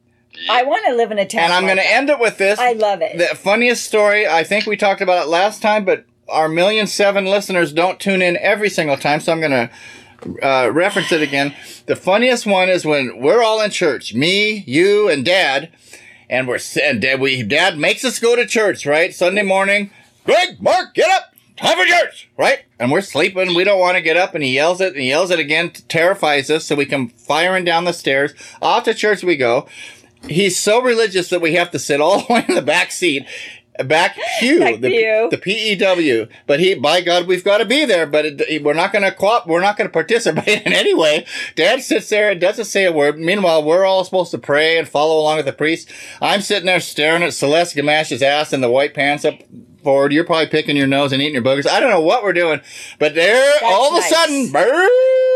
Speaker 2: I want to live in a town.
Speaker 1: And I'm
Speaker 2: like
Speaker 1: going to
Speaker 2: that.
Speaker 1: end it with this.
Speaker 2: I love it.
Speaker 1: The funniest story, I think we talked about it last time, but our million seven listeners don't tune in every single time, so I'm going to uh, reference it again. The funniest one is when we're all in church, me, you, and Dad, and we're and Dad, we Dad makes us go to church, right? Sunday morning. Greg, Mark, get up. Time for church, right? And we're sleeping. We don't want to get up, and he yells it, and he yells it again, terrifies us, so we come firing down the stairs. Off to church we go. He's so religious that we have to sit all the way in the back seat, back pew,
Speaker 2: Back
Speaker 1: the,
Speaker 2: pew.
Speaker 1: the P E W. But he, by God, we've got to be there. But it, we're not going to co-op. We're not going to participate in any way. Dad sits there and doesn't say a word. Meanwhile, we're all supposed to pray and follow along with the priest. I'm sitting there staring at Celeste Gamash's ass in the white pants up forward. You're probably picking your nose and eating your boogers. I don't know what we're doing, but there,
Speaker 2: That's
Speaker 1: all of
Speaker 2: nice.
Speaker 1: a sudden, brrr,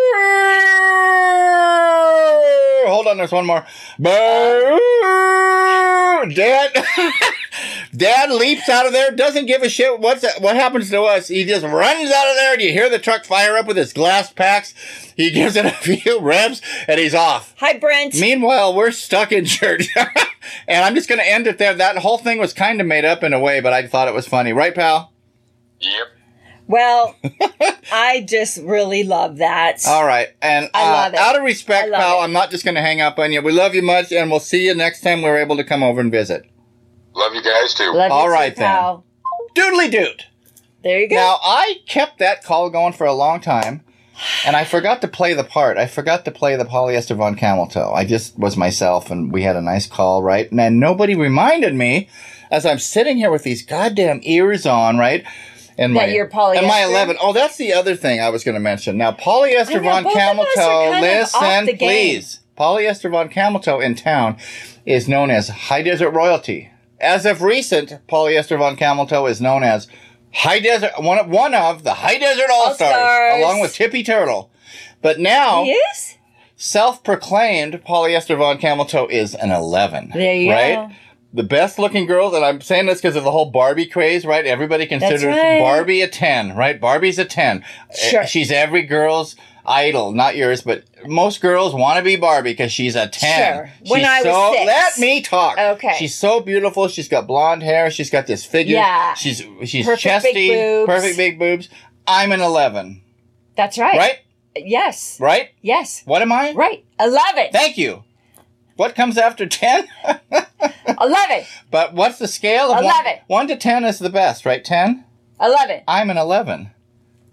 Speaker 1: hold on, there's one more. Brrr, Dad, Dad leaps out of there, doesn't give a shit what's that, what happens to us. He just runs out of there, and you hear the truck fire up with his glass packs. He gives it a few revs, and he's off.
Speaker 2: Hi, Brent.
Speaker 1: Meanwhile, we're stuck in church. And I'm just going to end it there. That whole thing was kind of made up in a way, but I thought it was funny. Right, pal?
Speaker 4: Yep.
Speaker 2: Well, I just really love that.
Speaker 1: All right. And uh,
Speaker 2: I love it.
Speaker 1: out of respect,
Speaker 2: I love
Speaker 1: pal,
Speaker 2: it.
Speaker 1: I'm not just going to hang up on you. We love you much, and we'll see you next time we're able to come over and visit.
Speaker 4: Love you guys too.
Speaker 2: Love you
Speaker 1: All
Speaker 2: too,
Speaker 1: right, then.
Speaker 2: pal.
Speaker 1: Doodly doot.
Speaker 2: There you go.
Speaker 1: Now, I kept that call going for a long time, and I forgot to play the part. I forgot to play the polyester von camel toe. I just was myself, and we had a nice call, right? And then nobody reminded me, as I'm sitting here with these goddamn ears on, right? And
Speaker 2: That you're polyester?
Speaker 1: And my eleven. Oh, that's the other thing I was going to mention. Now, polyester
Speaker 2: I know,
Speaker 1: von
Speaker 2: both of
Speaker 1: camel
Speaker 2: us are
Speaker 1: toe,
Speaker 2: kind of off
Speaker 1: listen,
Speaker 2: the game.
Speaker 1: please. Polyester von camel toe in town is known as High Desert Royalty. As of recent, polyester von camel toe is known as High Desert, one of, one of the High Desert All-Stars,
Speaker 2: All-Stars.
Speaker 1: along with Tippy Turtle. But now,
Speaker 2: He is?
Speaker 1: self-proclaimed polyester von camel toe is an eleven.
Speaker 2: There you
Speaker 1: right?
Speaker 2: go.
Speaker 1: The best looking girls, and I'm saying this because of the whole Barbie craze, right? Everybody considers
Speaker 2: right.
Speaker 1: Barbie a ten, right? Barbie's a ten.
Speaker 2: Sure.
Speaker 1: Uh, She's every girl's idol, not yours, but most girls want to be Barbie because she's a ten.
Speaker 2: Sure. When
Speaker 1: She's
Speaker 2: I was
Speaker 1: so,
Speaker 2: six.
Speaker 1: Let me talk.
Speaker 2: Okay.
Speaker 1: She's so beautiful. She's got blonde hair. She's got this figure.
Speaker 2: Yeah.
Speaker 1: She's she's
Speaker 2: Perfect
Speaker 1: chesty,
Speaker 2: big boobs.
Speaker 1: perfect big boobs. I'm an eleven,
Speaker 2: That's right.
Speaker 1: right?
Speaker 2: Yes.
Speaker 1: Right?
Speaker 2: Yes.
Speaker 1: What am I?
Speaker 2: Right. eleven.
Speaker 1: Thank you. What comes after ten?
Speaker 2: eleven.
Speaker 1: But what's the scale of one,
Speaker 2: eleven.
Speaker 1: one to ten is the best, right? ten?
Speaker 2: eleven.
Speaker 1: I'm an eleven.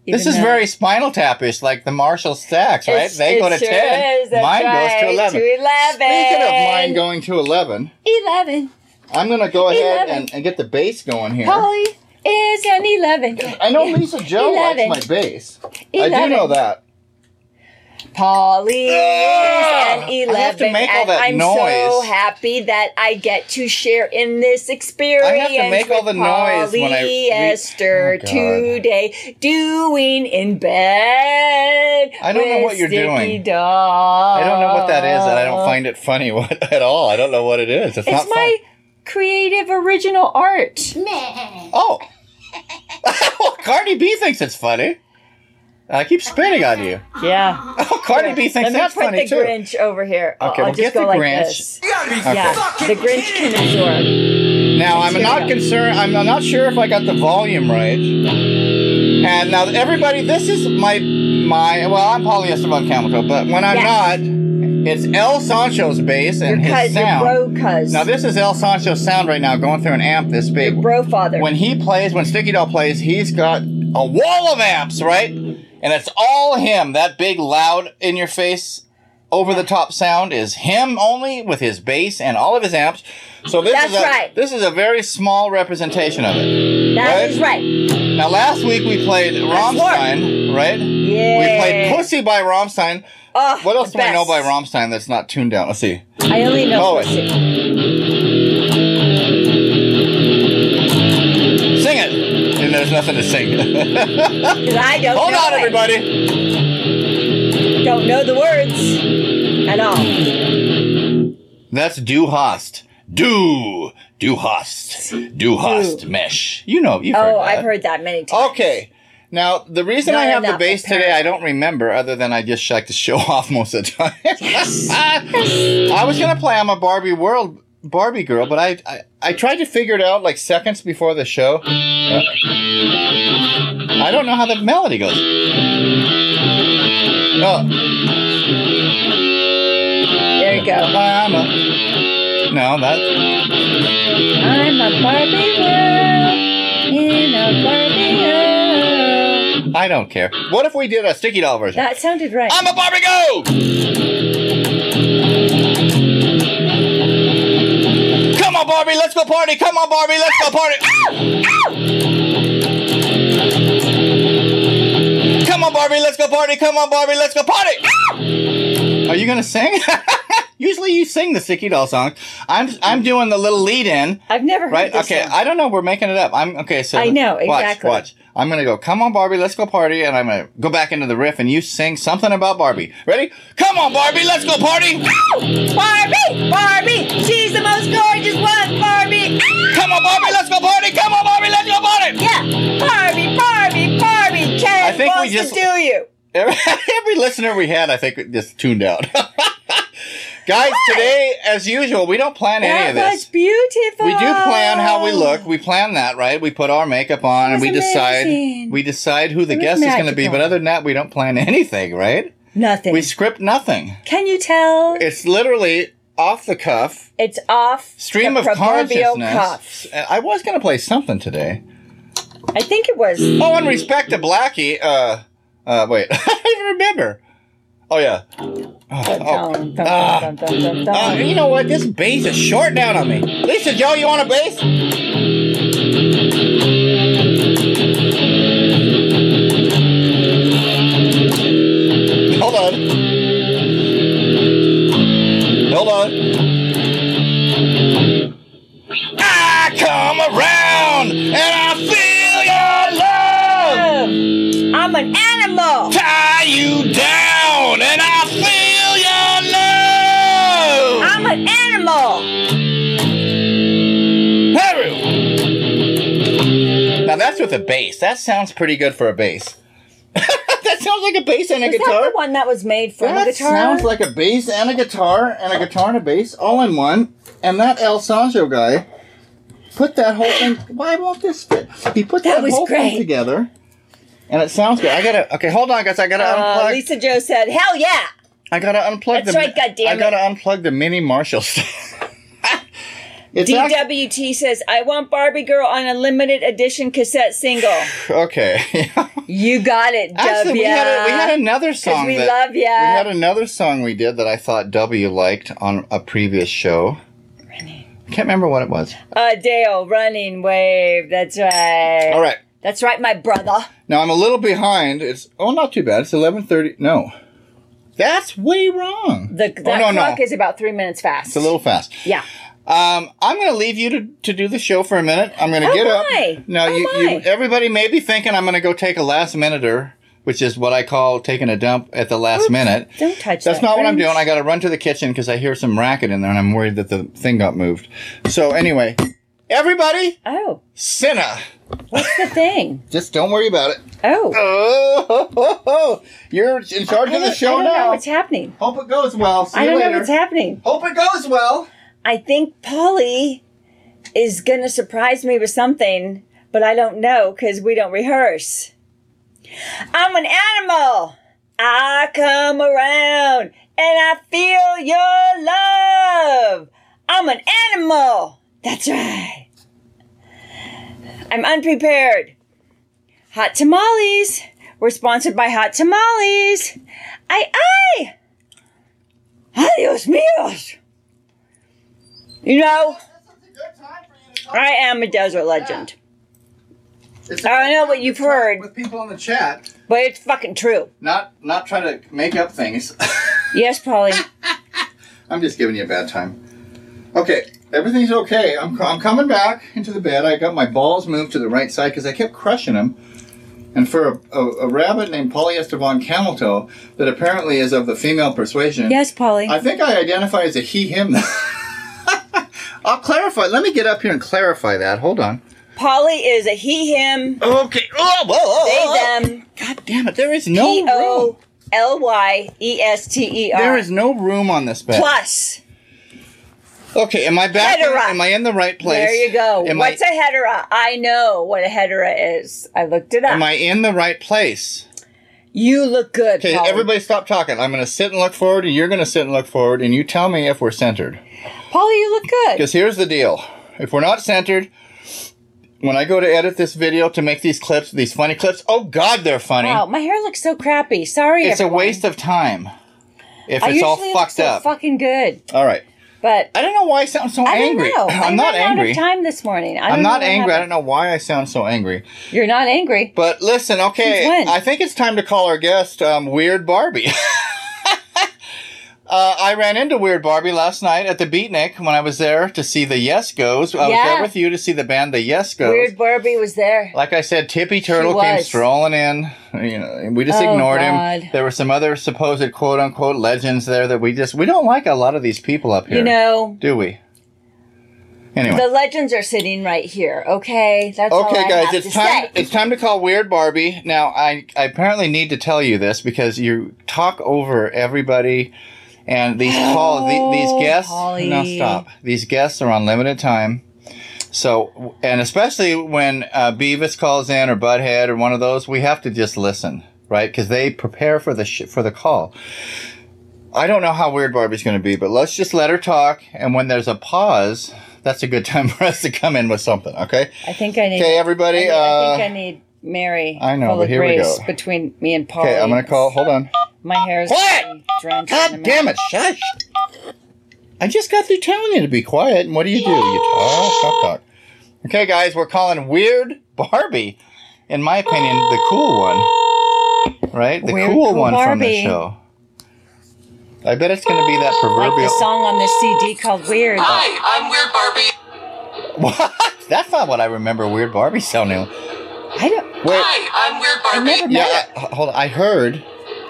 Speaker 1: This
Speaker 2: Even
Speaker 1: is
Speaker 2: though-
Speaker 1: very Spinal Tap-ish, like the Marshall stacks, right?
Speaker 2: It's-
Speaker 1: They go
Speaker 2: it
Speaker 1: to
Speaker 2: sure
Speaker 1: ten.
Speaker 2: is, that's
Speaker 1: Mine
Speaker 2: right,
Speaker 1: goes to eleven.
Speaker 2: to eleven.
Speaker 1: Speaking of mine going to eleven,
Speaker 2: eleven.
Speaker 1: I'm going to go ahead
Speaker 2: eleven.
Speaker 1: and, and get the bass going here.
Speaker 2: Polly is an eleven.
Speaker 1: I know Lisa Joe
Speaker 2: eleven.
Speaker 1: likes my bass. I do
Speaker 2: eleven.
Speaker 1: know that.
Speaker 2: Polly is
Speaker 1: Ugh,
Speaker 2: an eleven.
Speaker 1: I have to make all
Speaker 2: and
Speaker 1: that
Speaker 2: I'm
Speaker 1: noise.
Speaker 2: so happy that I get to share in this experience.
Speaker 1: I have to make all the noise when I re-
Speaker 2: Polyester
Speaker 1: Oh, God.
Speaker 2: today, doing in bed.
Speaker 1: I don't know
Speaker 2: with
Speaker 1: what you're
Speaker 2: Sticky
Speaker 1: doing.
Speaker 2: Dog.
Speaker 1: I don't know what that is, and I don't find it funny what, at all. I don't know what it is. It's,
Speaker 2: It's
Speaker 1: not
Speaker 2: my
Speaker 1: fun.
Speaker 2: creative original art.
Speaker 1: Oh. Well, Cardi B thinks it's funny. I keep spitting on you.
Speaker 2: Yeah.
Speaker 1: Oh, Cardi B thinks
Speaker 2: Let me
Speaker 1: that's
Speaker 2: put
Speaker 1: funny
Speaker 2: the
Speaker 1: too.
Speaker 2: Grinch over here. I'll-
Speaker 1: Okay,
Speaker 2: I'll
Speaker 1: well,
Speaker 2: just
Speaker 1: get
Speaker 2: go
Speaker 1: the
Speaker 2: like
Speaker 1: Grinch.
Speaker 2: this.
Speaker 3: You gotta be
Speaker 2: Yeah,
Speaker 3: fucking
Speaker 2: the Grinch
Speaker 3: kidding
Speaker 2: can
Speaker 3: me.
Speaker 2: absorb.
Speaker 1: Now, I'm
Speaker 2: Here we
Speaker 1: not
Speaker 2: go.
Speaker 1: concerned. I'm not sure if I got the volume right. And now, everybody, this is my my. Well, I'm polyester von Camel, but when I'm
Speaker 2: Yes.
Speaker 1: not, it's El Sancho's bass and
Speaker 2: Your
Speaker 1: his
Speaker 2: cuz, your
Speaker 1: sound.
Speaker 2: bro cuz.
Speaker 1: Now, this is El Sancho's sound right now, going through an amp this big.
Speaker 2: Your bro father.
Speaker 1: When he plays, when Sticky Doll plays, he's got a wall of amps, right? And it's all him. That big, loud, in your face, over the top sound is him only with his bass and all of his amps. So this
Speaker 2: That's
Speaker 1: is a,
Speaker 2: right.
Speaker 1: this is a very small representation of it.
Speaker 2: That
Speaker 1: right?
Speaker 2: is right.
Speaker 1: Now last week we played Rammstein, right?
Speaker 2: Yeah.
Speaker 1: We played Pussy by Rammstein.
Speaker 2: Oh,
Speaker 1: What else
Speaker 2: the
Speaker 1: do I know by
Speaker 2: best.
Speaker 1: Rammstein that's not tuned down? Let's see.
Speaker 2: I only know
Speaker 1: Oh, wait.
Speaker 2: Pussy.
Speaker 1: Sing it. And there's nothing to sing.
Speaker 2: Because I don't
Speaker 1: Hold
Speaker 2: know
Speaker 1: on,
Speaker 2: it.
Speaker 1: everybody.
Speaker 2: Don't know the words at all.
Speaker 1: That's Du Hast. Du. Du Hast. Du Hast
Speaker 2: Du.
Speaker 1: Mesh. You know, you've
Speaker 2: Oh,
Speaker 1: heard that.
Speaker 2: I've heard that many times.
Speaker 1: Okay. Now, the reason
Speaker 2: Not
Speaker 1: I have the
Speaker 2: enough,
Speaker 1: bass today, I don't remember, other than I just like to show off most of the time. I was going to play I'm a Barbie World Barbie girl, but I, I I tried to figure it out like seconds before the show. Uh, I don't know how the melody goes. Oh.
Speaker 2: There you go.
Speaker 1: I'm a, no, that.
Speaker 2: I'm a Barbie girl in a Barbie world.
Speaker 1: I don't care. What if we did a Sticky Doll version?
Speaker 2: That sounded right.
Speaker 1: I'm a Barbie girl! Come on, Barbie, let's go party! Come on, Barbie, let's go party! Come on, Barbie, let's go party! Come on, Barbie, let's go party! Are you gonna sing? Usually you sing the Sticky Doll song. I'm I'm doing the little lead in.
Speaker 2: I've never heard
Speaker 1: Right?
Speaker 2: this
Speaker 1: Okay,
Speaker 2: song.
Speaker 1: I don't know. We're making it up. I'm okay. So
Speaker 2: I know,
Speaker 1: watch,
Speaker 2: exactly.
Speaker 1: Watch. I'm gonna go. Come on, Barbie. Let's go party. And I'm gonna go back into the riff, and you sing something about Barbie. Ready? Come on, Barbie. Let's go party.
Speaker 2: Barbie! Barbie! She's the most gorgeous one! Barbie!
Speaker 1: Come on, Barbie. Let's go party. Come on, Barbie. Let's go party.
Speaker 2: Yeah! Barbie! Barbie! Barbie! Ken
Speaker 1: I think we
Speaker 2: wants
Speaker 1: just-
Speaker 2: to do you!
Speaker 1: Every, every listener we had, I think, just tuned out. Guys, today, as usual, we don't plan any
Speaker 2: That
Speaker 1: of this.
Speaker 2: was beautiful!
Speaker 1: We do plan how we look. We plan that, right? We put our makeup on and
Speaker 2: was
Speaker 1: we decide
Speaker 2: amazing.
Speaker 1: we decide who the
Speaker 2: It was
Speaker 1: guest is going to be.
Speaker 2: magical.
Speaker 1: But other than that, we don't plan anything, right?
Speaker 2: Nothing.
Speaker 1: We script nothing.
Speaker 2: Can you tell?
Speaker 1: It's literally off the cuff,
Speaker 2: It's off
Speaker 1: stream
Speaker 2: the
Speaker 1: of
Speaker 2: proverbial
Speaker 1: consciousness.
Speaker 2: cuff.
Speaker 1: I was going to play something today.
Speaker 2: I think it was.
Speaker 1: Oh, in respect to Blackie, uh, uh, wait, I don't even remember. Oh yeah. Oh, oh.
Speaker 2: Dun, dun,
Speaker 1: Ah.
Speaker 2: dun, dun, dun, dun.
Speaker 1: Uh, you know what? This bass is short down on me. Lisa Joe, you want a bass? Hold on. Hold on. I come around and I feel your love.
Speaker 2: I'm an animal!
Speaker 1: Tie you down and I feel your love.
Speaker 2: I'm an animal!
Speaker 1: Haru. Now that's with a bass. That sounds pretty good for a bass. That sounds like a bass and a
Speaker 2: Is that
Speaker 1: guitar.
Speaker 2: the one that was made from
Speaker 1: That
Speaker 2: a guitar?
Speaker 1: sounds like a bass and a guitar and a guitar and a bass all in one. And that El Sancho guy put that whole thing. Why won't this fit? He put that,
Speaker 2: That was
Speaker 1: whole
Speaker 2: great.
Speaker 1: thing together, and it sounds good. I gotta. Okay, hold on, guys. I gotta
Speaker 2: Uh,
Speaker 1: unplug.
Speaker 2: Lisa Joe said, hell yeah!
Speaker 1: I gotta unplug
Speaker 2: That's
Speaker 1: the.
Speaker 2: right, goddammit.
Speaker 1: I gotta unplug the mini Marshall stuff. It's actually,
Speaker 2: D W T says, I want Barbie Girl on a limited edition cassette single.
Speaker 1: okay.
Speaker 2: You got it,
Speaker 1: Actually,
Speaker 2: W.
Speaker 1: we had, a, we had another song.
Speaker 2: we
Speaker 1: that,
Speaker 2: love ya.
Speaker 1: We had another song we did that I thought W liked on a previous show. I can't remember what it was.
Speaker 2: Uh, Dale, Running Wave. That's right.
Speaker 1: All right.
Speaker 2: That's right, my brother.
Speaker 1: Now, I'm a little behind. It's oh, not too bad. It's eleven thirty. No. That's way wrong.
Speaker 2: The, that
Speaker 1: oh, no,
Speaker 2: clock
Speaker 1: no.
Speaker 2: is about three minutes fast.
Speaker 1: It's a little fast.
Speaker 2: Yeah.
Speaker 1: Um, I'm going to leave you to, to do the show for a minute. I'm going to
Speaker 2: Oh,
Speaker 1: get
Speaker 2: my.
Speaker 1: up. Now,
Speaker 2: Oh,
Speaker 1: you,
Speaker 2: my.
Speaker 1: you, everybody may be thinking I'm going to go take a last minuter, which is what I call taking a dump at the last
Speaker 2: Oops,
Speaker 1: minute.
Speaker 2: Don't touch
Speaker 1: That's
Speaker 2: that,
Speaker 1: not what I'm
Speaker 2: friends.
Speaker 1: doing. I got to run to the kitchen because I hear some racket in there, and I'm worried that the thing got moved. So anyway, everybody,
Speaker 2: Oh,
Speaker 1: Cinna.
Speaker 2: what's the thing?
Speaker 1: Just don't worry about it.
Speaker 2: Oh.
Speaker 1: Oh, ho, ho, ho. You're in charge
Speaker 2: I
Speaker 1: of the
Speaker 2: don't-
Speaker 1: show
Speaker 2: I don't
Speaker 1: now.
Speaker 2: know what's happening.
Speaker 1: Hope it goes well. See
Speaker 2: I
Speaker 1: you
Speaker 2: don't
Speaker 1: later.
Speaker 2: know what's happening.
Speaker 1: Hope it goes well.
Speaker 2: I think Polly is going to surprise me with something, but I don't know because we don't rehearse. I'm an animal. I come around and I feel your love. I'm an animal. That's right. I'm unprepared. Hot tamales. We're sponsored by Hot Tamales. Ay, ay. Adios míos. You know, I am a desert legend.
Speaker 1: It's
Speaker 2: I don't know what you've heard,
Speaker 1: with people in the chat.
Speaker 2: but it's fucking true.
Speaker 1: Not not try to make up things.
Speaker 2: Yes, Polly.
Speaker 1: I'm just giving you a bad time. Okay, everything's okay. I'm I'm coming back into the bed. I got my balls moved to the right side because I kept crushing them. And for a, a, a rabbit named Polyester von Cameltoe that apparently is of the female persuasion,
Speaker 2: Yes, Polly.
Speaker 1: I think I identify as a he/him. I'll clarify. Let me get up here and clarify that. Hold on.
Speaker 2: Polly is a he, him,
Speaker 1: Okay. Oh, whoa, whoa,
Speaker 2: they,
Speaker 1: whoa.
Speaker 2: them,
Speaker 1: God damn it! There is no
Speaker 2: P
Speaker 1: room.
Speaker 2: O L Y E S T E R.
Speaker 1: There is no room on this bed.
Speaker 2: Plus.
Speaker 1: Okay, am I back?
Speaker 2: Hetera.
Speaker 1: Am I in the right place?
Speaker 2: There you go.
Speaker 1: Am
Speaker 2: What's
Speaker 1: I,
Speaker 2: a hetera? I know what a hetera is. I looked it up.
Speaker 1: Am I in the right place?
Speaker 2: You look good,
Speaker 1: Okay,
Speaker 2: Polly.
Speaker 1: everybody stop talking. I'm going to sit and look forward, and you're going to sit and look forward, and you tell me if we're centered.
Speaker 2: Polly, you look good.
Speaker 1: Because here's the deal. If we're not centered, when I go to edit this video to make these clips, these funny clips, oh God, they're funny.
Speaker 2: Wow, my hair looks so crappy. Sorry,
Speaker 1: It's
Speaker 2: everyone.
Speaker 1: a waste of time if
Speaker 2: I
Speaker 1: it's all
Speaker 2: usually look
Speaker 1: fucked
Speaker 2: so
Speaker 1: up.
Speaker 2: fucking good,
Speaker 1: All right.
Speaker 2: but
Speaker 1: I don't know why I sound so
Speaker 2: I
Speaker 1: angry.
Speaker 2: don't know.
Speaker 1: I'm
Speaker 2: I
Speaker 1: not
Speaker 2: ran
Speaker 1: angry.
Speaker 2: Out of time this morning. I don't
Speaker 1: I'm
Speaker 2: know
Speaker 1: not
Speaker 2: what
Speaker 1: angry. I
Speaker 2: happened.
Speaker 1: don't know why I sound so angry.
Speaker 2: You're not angry.
Speaker 1: But listen, okay,
Speaker 2: Since when?
Speaker 1: I think it's time to call our guest um, Weird Barbie. uh, I ran into Weird Barbie last night at the Beatnik when I was there to see the Yes Goes. I was
Speaker 2: Yeah.
Speaker 1: there with you to see the band The Yes Goes.
Speaker 2: Weird Barbie was there.
Speaker 1: Like I said, Tippy Turtle
Speaker 2: She
Speaker 1: came
Speaker 2: was.
Speaker 1: strolling in. You know, and we just
Speaker 2: Oh,
Speaker 1: ignored
Speaker 2: God.
Speaker 1: him. There were some other supposed quote unquote legends there that we just we don't like a lot of these people up here.
Speaker 2: You know,
Speaker 1: do we? Anyway.
Speaker 2: the legends are sitting right here. Okay, that's all
Speaker 1: Okay,
Speaker 2: I
Speaker 1: guys,
Speaker 2: have
Speaker 1: it's
Speaker 2: to
Speaker 1: time.
Speaker 2: say.
Speaker 1: It's time to call Weird Barbie. Now, I, I apparently need to tell you this because you talk over everybody, and these call the, these guests.
Speaker 2: Polly.
Speaker 1: No, stop. These guests are on limited time. So, and especially when uh, Beavis calls in or Butthead or one of those, we have to just listen, right? Because they prepare for the sh- for the call. I don't know how Weird Barbie's going to be, but let's just let her talk. And when there's a pause, that's a good time for us to come in with something, okay?
Speaker 2: I think I need.
Speaker 1: Okay, everybody,
Speaker 2: I, need,
Speaker 1: uh,
Speaker 2: I think I need Mary.
Speaker 1: I know,
Speaker 2: full
Speaker 1: but
Speaker 2: of
Speaker 1: here we
Speaker 2: grace
Speaker 1: go.
Speaker 2: between me and Polly.
Speaker 1: Okay, I'm going to call. Hold on.
Speaker 2: My hair is
Speaker 1: Quiet!
Speaker 2: getting drenched. in
Speaker 1: God
Speaker 2: the
Speaker 1: damn it, shush. I just got through telling you to be quiet, and what do you do? You talk, talk, talk. Okay, guys, we're calling Weird Barbie, in my opinion, the cool one. Right? The
Speaker 2: Weird
Speaker 1: cool
Speaker 2: Cool
Speaker 1: one from the
Speaker 2: Barbie.
Speaker 1: show. I bet it's going to be that
Speaker 2: Like
Speaker 1: proverbial...
Speaker 2: the song on this C D called Weird.
Speaker 3: Hi, I'm Weird Barbie.
Speaker 1: What? That's not what I remember Weird Barbie sounding like.
Speaker 2: I don't.
Speaker 1: Wait,
Speaker 3: Hi, I'm Weird
Speaker 2: I
Speaker 3: Barbie.
Speaker 2: never met
Speaker 1: yeah,
Speaker 2: her.
Speaker 1: I, hold on. I heard...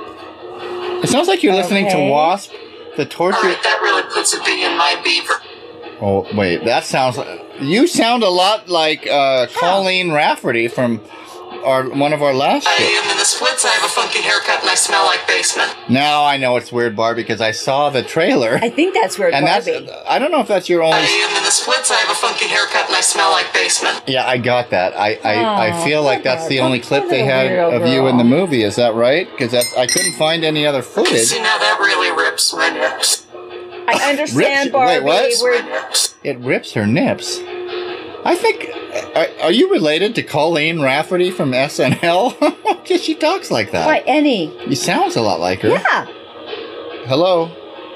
Speaker 1: It sounds like you're listening
Speaker 2: Okay.
Speaker 1: to Wasp, the torture...
Speaker 3: Alright, that really puts a bee in my beaver.
Speaker 1: Oh, wait, that sounds... You sound a lot like uh, Colleen Rafferty from our one of our last
Speaker 3: I
Speaker 1: shows.
Speaker 3: am in the splits, I have a funky haircut, and I smell like basement.
Speaker 1: Now I know it's Weird Barbie because I saw the trailer.
Speaker 2: I think that's Weird
Speaker 1: and
Speaker 2: Barbie.
Speaker 1: that's... I don't know if that's your
Speaker 3: I
Speaker 1: only...
Speaker 3: am in the splits, I have a funky haircut, and I smell like basement.
Speaker 1: Yeah, I got that. I, I,
Speaker 2: Aw,
Speaker 1: I feel like
Speaker 2: poor
Speaker 1: that's the
Speaker 2: girl.
Speaker 1: only clip
Speaker 2: Poor
Speaker 1: they
Speaker 2: little
Speaker 1: had
Speaker 2: weirdo
Speaker 1: of you
Speaker 2: girl.
Speaker 1: in the movie. Is that right? Because I couldn't find any other footage.
Speaker 3: See, now that really rips my nips.
Speaker 2: I understand,
Speaker 1: Rips-
Speaker 2: Barbie.
Speaker 1: wait, what?
Speaker 2: We're,
Speaker 1: It rips her nips. I think. Are, are you related to Colleen Rafferty from S N L? Because she talks like that.
Speaker 2: why, Annie?
Speaker 1: You sounds a lot like her.
Speaker 2: Yeah.
Speaker 1: Hello.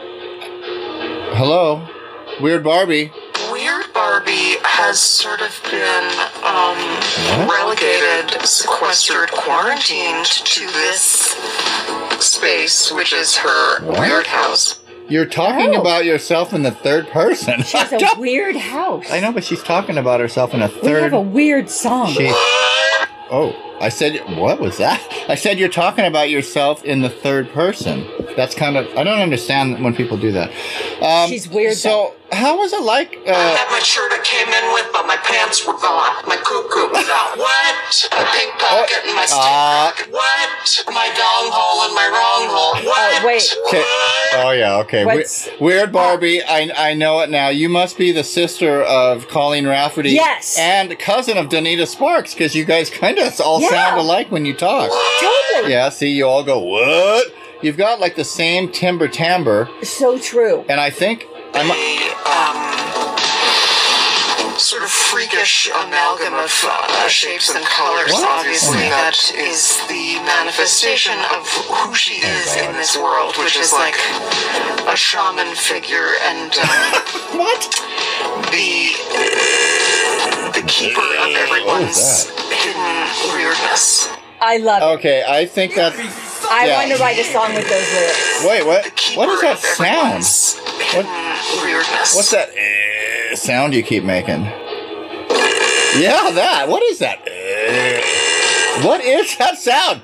Speaker 1: Hello. Weird Barbie.
Speaker 5: Weird Barbie has sort of been um, relegated, sequestered, quarantined to this space, which is her
Speaker 1: What?
Speaker 5: weird house.
Speaker 1: You're talking
Speaker 2: Oh.
Speaker 1: about yourself in the third person.
Speaker 2: She has a weird house.
Speaker 1: I know, but she's talking about herself in a
Speaker 2: We
Speaker 1: third.
Speaker 2: have a weird song.
Speaker 1: She- oh, I said, what was that? I said you're talking about yourself in the third person. That's kind of, I don't understand when people do that. Um,
Speaker 2: She's weird,
Speaker 1: So, how was it like?
Speaker 5: I
Speaker 1: Uh,
Speaker 5: had my shirt I came in with, but my pants were gone. My cuckoo was out. What? My pink pocket and my stink
Speaker 1: Uh,
Speaker 5: pocket. What? My dong hole and my wrong hole. What?
Speaker 2: Oh, wait.
Speaker 1: okay.
Speaker 5: What?
Speaker 1: Oh, yeah, okay. We-
Speaker 2: What's-
Speaker 1: Weird Barbie, I, I know it now. You must be the sister of Colleen Rafferty.
Speaker 2: Yes.
Speaker 1: And cousin of Donita Sparks, because you guys kind of all
Speaker 2: Yeah.
Speaker 1: sound alike when you talk.
Speaker 2: Totally.
Speaker 1: Yeah, see, you all go, what? You've got like the same timbre timbre,
Speaker 2: So true.
Speaker 1: and I think I'm.
Speaker 5: um, sort of freakish amalgam of uh, shapes and colors.
Speaker 1: What?
Speaker 5: Obviously, that is the manifestation of who she is in this world, which is like a shaman figure and um,
Speaker 1: What?
Speaker 5: the the keeper of everyone's hidden weirdness.
Speaker 2: I love it.
Speaker 1: Okay, I think that's.
Speaker 2: I
Speaker 1: yeah.
Speaker 2: want to write a song with those lyrics.
Speaker 1: Wait,
Speaker 5: The
Speaker 1: what?
Speaker 5: keeper
Speaker 1: What is that
Speaker 5: of
Speaker 1: sound?
Speaker 5: everyone's hidden weirdness.
Speaker 1: What's that eh, sound you keep making? Yeah, that. What is that? Eh. What is that sound?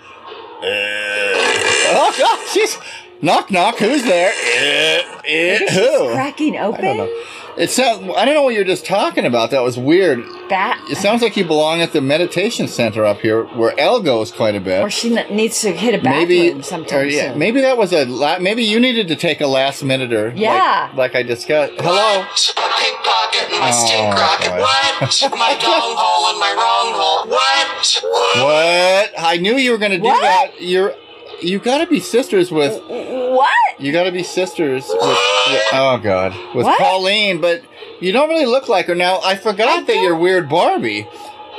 Speaker 1: Eh. Oh God, she's knock knock. Who's there? Eh, eh,
Speaker 2: Maybe she's
Speaker 1: who?
Speaker 2: cracking open.
Speaker 1: I don't know. It sounds. I don't know what you're just talking about. That was weird.
Speaker 2: Bat.
Speaker 1: It sounds like you belong at the meditation center up here, where Elle goes quite a bit.
Speaker 2: Or she n- needs to hit a bathroom
Speaker 1: maybe,
Speaker 2: sometime
Speaker 1: or, yeah,
Speaker 2: soon.
Speaker 1: maybe that was a. La- maybe you needed to take a last minute or
Speaker 2: Yeah.
Speaker 1: like, like I discussed. Hello.
Speaker 5: What? My pink pocket and my stink
Speaker 1: Oh,
Speaker 5: rocket.
Speaker 1: boy.
Speaker 5: What? My dong hole and my wrong hole. What?
Speaker 1: What? I knew you were going to do
Speaker 2: What?
Speaker 1: that. You're. You got to be sisters with.
Speaker 2: What?
Speaker 1: You got to be sisters with, with. Oh God, with
Speaker 2: What?
Speaker 1: Colleen, but you don't really look like her. Now I forgot that you're weird Barbie.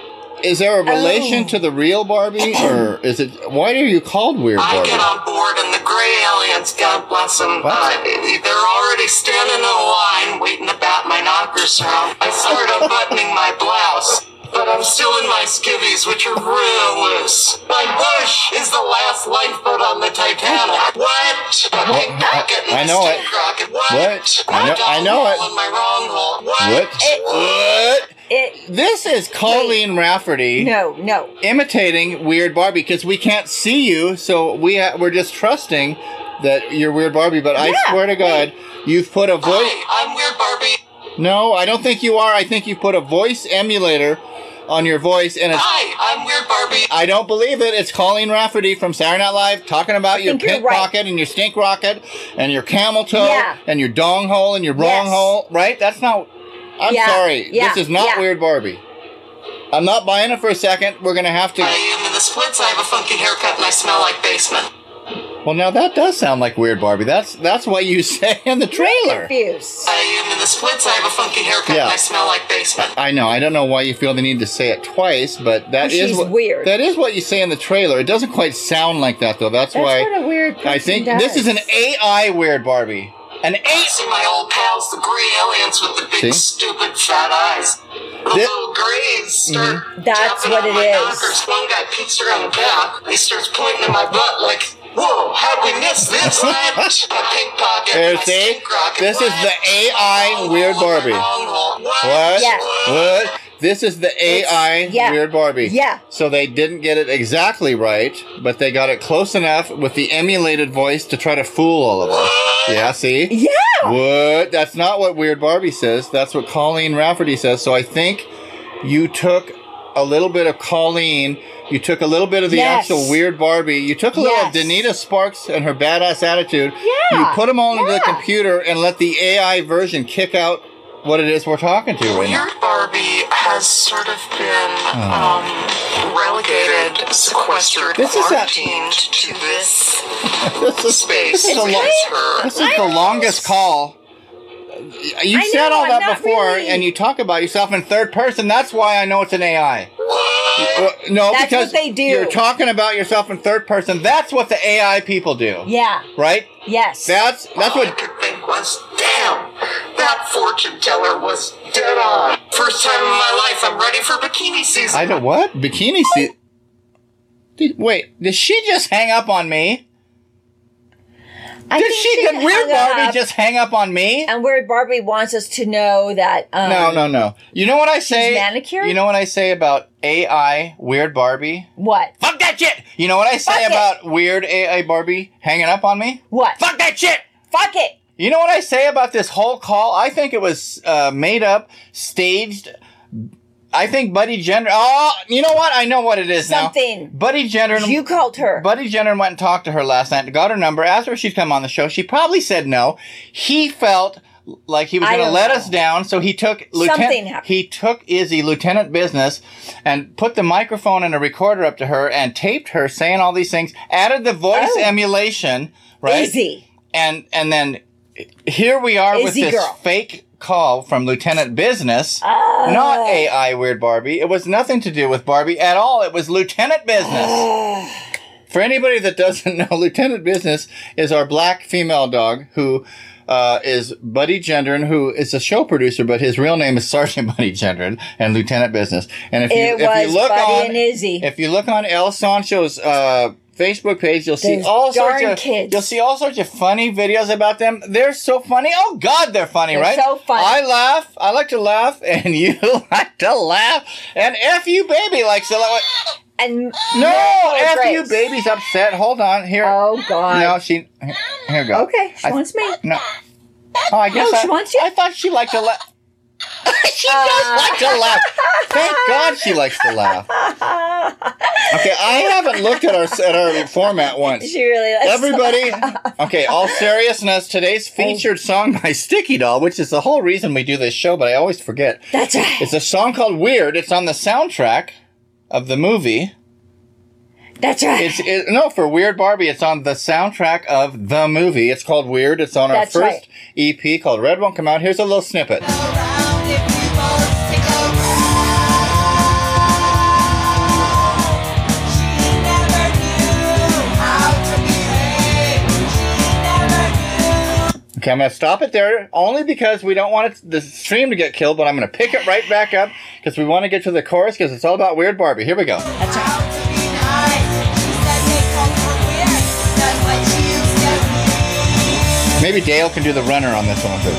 Speaker 1: Is there a relation
Speaker 2: Oh.
Speaker 1: to the real Barbie, or is it? Why are you called weird
Speaker 5: I
Speaker 1: Barbie?
Speaker 5: get on board, and the gray aliens, God bless them,
Speaker 1: What?
Speaker 5: uh, they're already standing in a line waiting to bat my knockers around. I start unbuttoning my blouse, but I'm still in my skivvies, which are real loose. My bush is the last lifeboat on the Titanic. What? My pink pocket and
Speaker 1: I
Speaker 5: my
Speaker 1: know
Speaker 5: stink
Speaker 1: it.
Speaker 5: rocket. What?
Speaker 1: What? I
Speaker 5: My
Speaker 1: know- I
Speaker 5: dong
Speaker 1: know
Speaker 5: hole
Speaker 1: it.
Speaker 5: and my wrong hole. What?
Speaker 1: What? What?
Speaker 2: It.
Speaker 1: This is Colleen Rafferty.
Speaker 2: No, no.
Speaker 1: Imitating Weird Barbie because we can't see you, so we ha- we're just trusting that you're Weird Barbie. But I
Speaker 2: Yeah,
Speaker 1: swear to God, you've put a voice.
Speaker 5: Hi, I'm Weird Barbie.
Speaker 1: No, I don't think you are. I think you've put a voice emulator on your voice, and it's.
Speaker 5: Hi, I'm Weird Barbie.
Speaker 1: I don't believe it. It's Colleen Rafferty from Saturday Night Live talking about your
Speaker 2: think you're
Speaker 1: pink
Speaker 2: right.
Speaker 1: pocket and your stink rocket and your camel toe
Speaker 2: Yeah.
Speaker 1: and your dong hole and your wrong
Speaker 2: Yes.
Speaker 1: hole. Right? That's not. I'm
Speaker 2: Yeah,
Speaker 1: sorry.
Speaker 2: yeah,
Speaker 1: This is not
Speaker 2: yeah.
Speaker 1: Weird Barbie. I'm not buying it for a second. We're gonna have to.
Speaker 5: I am in the splits. I have a funky haircut and I smell like basement.
Speaker 1: Well, now that does sound like Weird Barbie. That's that's what you say in the trailer.
Speaker 2: Confused.
Speaker 5: I am in the splits. I have a funky haircut
Speaker 1: Yeah.
Speaker 5: and I smell like basement.
Speaker 1: I know. I don't know why you feel the need to say it twice, but that is
Speaker 2: She's
Speaker 1: what
Speaker 2: weird.
Speaker 1: that is what you say in the trailer. It doesn't quite sound like that though. That's,
Speaker 2: That's
Speaker 1: why
Speaker 2: what a weird person
Speaker 1: I think
Speaker 2: does.
Speaker 1: this is an A I Weird Barbie. An
Speaker 5: I
Speaker 1: A.
Speaker 5: see my old pals, the gray aliens with the big,
Speaker 1: See?
Speaker 5: stupid, fat eyes. The
Speaker 1: Thi-
Speaker 5: little grays start
Speaker 2: That's
Speaker 5: jumping
Speaker 2: what
Speaker 5: on
Speaker 2: it
Speaker 5: my
Speaker 2: is.
Speaker 5: knockers. One guy peeks around the back. He starts pointing at my butt like, whoa, how'd we miss this? What? My pink pocket.
Speaker 1: There,
Speaker 5: my
Speaker 1: see?
Speaker 5: stink rocket.
Speaker 1: This is
Speaker 5: What?
Speaker 1: the A I
Speaker 5: My wrong
Speaker 1: Weird
Speaker 5: hole, my
Speaker 1: Barbie.
Speaker 5: wrong hole. What?
Speaker 1: What?
Speaker 2: Yeah.
Speaker 1: What? This is the A I
Speaker 2: It's- yeah.
Speaker 1: Weird Barbie.
Speaker 2: Yeah.
Speaker 1: So they didn't get it exactly right, but they got it close enough with the emulated voice to try to fool all of us. Yeah, see?
Speaker 2: Yeah.
Speaker 1: What? That's not what Weird Barbie says. That's what Colleen Rafferty says. So I think you took a little bit of Colleen. You took a little bit of the
Speaker 2: Yes.
Speaker 1: actual Weird Barbie. You took a little of
Speaker 2: Yes.
Speaker 1: Donita Sparks and her badass attitude.
Speaker 2: Yeah.
Speaker 1: You put them all into the
Speaker 2: Yeah.
Speaker 1: computer and let the A I version kick out what it is we're talking to right now.
Speaker 5: Weird Barbie has sort of been um, relegated, sequestered,
Speaker 1: This is that-
Speaker 5: quarantined to this
Speaker 1: This is,
Speaker 5: space.
Speaker 1: this is, the
Speaker 5: which
Speaker 1: lo-
Speaker 5: is her.
Speaker 1: this is the longest call You
Speaker 2: I
Speaker 1: said
Speaker 2: know,
Speaker 1: all
Speaker 2: I'm
Speaker 1: that
Speaker 2: not
Speaker 1: before,
Speaker 2: really-
Speaker 1: and you talk about yourself in third person. That's why I know it's an A I. Uh, no,
Speaker 2: That's
Speaker 1: because
Speaker 2: what they do.
Speaker 1: you're talking about yourself in third person. That's what the A I people do.
Speaker 2: Yeah.
Speaker 1: Right?
Speaker 2: Yes.
Speaker 1: That's that's
Speaker 5: All I
Speaker 1: what.
Speaker 5: could think was, damn, that fortune teller was dead on. First time in my life, I'm ready for bikini season.
Speaker 1: I don't what bikini seat. Did, wait, did she just hang up on me?
Speaker 2: I
Speaker 1: Did
Speaker 2: think
Speaker 1: she? Did
Speaker 2: hung
Speaker 1: Weird Barbie
Speaker 2: up,
Speaker 1: just hang up on me?
Speaker 2: And Weird Barbie wants us to know that. Um,
Speaker 1: No, no, no. You know what I say?
Speaker 2: manicured?
Speaker 1: You know what I say about A I Weird Barbie?
Speaker 2: What?
Speaker 1: Fuck that shit! You know what I say
Speaker 2: Fuck it.
Speaker 1: about weird A I Barbie hanging up on me?
Speaker 2: What?
Speaker 1: Fuck that shit!
Speaker 2: Fuck it.
Speaker 1: You know what I say about this whole call? I think it was uh, made up, staged. I think Buddy Jenner. Oh, you know what? I know what it is
Speaker 2: Something.
Speaker 1: now. Buddy Jenner.
Speaker 2: You called her.
Speaker 1: Buddy Jenner went and talked to her last night, got her number, asked her if she'd come on the show. She probably said no. He felt like he was
Speaker 2: I
Speaker 1: going to
Speaker 2: don't
Speaker 1: let
Speaker 2: know.
Speaker 1: us down, so he took
Speaker 2: Something
Speaker 1: Lieutenant.
Speaker 2: happened.
Speaker 1: He took Izzy, Lieutenant Business, and put the microphone and a recorder up to her and taped her saying all these things. Added the voice
Speaker 2: Oh.
Speaker 1: emulation, right?
Speaker 2: Izzy.
Speaker 1: And and then here we are with
Speaker 2: Izzy
Speaker 1: this
Speaker 2: girl.
Speaker 1: fake call from Lieutenant Business,
Speaker 2: Oh.
Speaker 1: not A I Weird Barbie. It was nothing to do with Barbie at all. It was Lieutenant Business. For anybody that doesn't know, Lieutenant Business is our black female dog who uh, is Buddy Gendron, who is a show producer, but his real name is Sergeant Buddy Gendron and Lieutenant Business. And if you
Speaker 2: It
Speaker 1: if
Speaker 2: was
Speaker 1: you look
Speaker 2: Buddy
Speaker 1: on
Speaker 2: and Izzy.
Speaker 1: if you look on El Sancho's uh, Facebook page, you'll see
Speaker 2: Those
Speaker 1: all sorts
Speaker 2: darn
Speaker 1: of
Speaker 2: kids.
Speaker 1: you'll see all sorts of funny videos about them. They're so funny. Oh God, they're funny,
Speaker 2: They're
Speaker 1: right?
Speaker 2: so funny.
Speaker 1: I laugh. I like to laugh, and you like to laugh. And F you, baby, likes to laugh.
Speaker 2: And
Speaker 1: No,
Speaker 2: Miracle
Speaker 1: F
Speaker 2: Grace.
Speaker 1: you, baby's upset. Hold on, here.
Speaker 2: Oh God.
Speaker 1: No, she. Here we go.
Speaker 2: Okay, she
Speaker 1: I-
Speaker 2: wants me.
Speaker 1: No. Oh, I guess
Speaker 2: Oh,
Speaker 1: I,
Speaker 2: she wants you?
Speaker 1: I thought she liked to laugh. she
Speaker 2: Uh.
Speaker 1: does like to laugh. Thank God she likes to laugh. Okay, I haven't looked at our at our format once.
Speaker 2: She really likes
Speaker 1: Everybody, okay, all seriousness, today's featured song by Sticky Doll, which is the whole reason we do this show, but I always forget.
Speaker 2: That's right.
Speaker 1: It's a song called Weird. It's on the soundtrack of the movie.
Speaker 2: That's right.
Speaker 1: It's it, no, for Weird Barbie, it's on the soundtrack of the movie. It's called Weird. It's on our
Speaker 2: That's
Speaker 1: first
Speaker 2: right.
Speaker 1: E P called Red Won't Come Out. Here's a little snippet. Okay, I'm going to stop it there only because we don't want it, the stream to get killed, but I'm going to pick it right back up because we want to get to the chorus because it's all about Weird Barbie. Here we go.
Speaker 2: That's right.
Speaker 1: Maybe Dale can do the runner on this one too.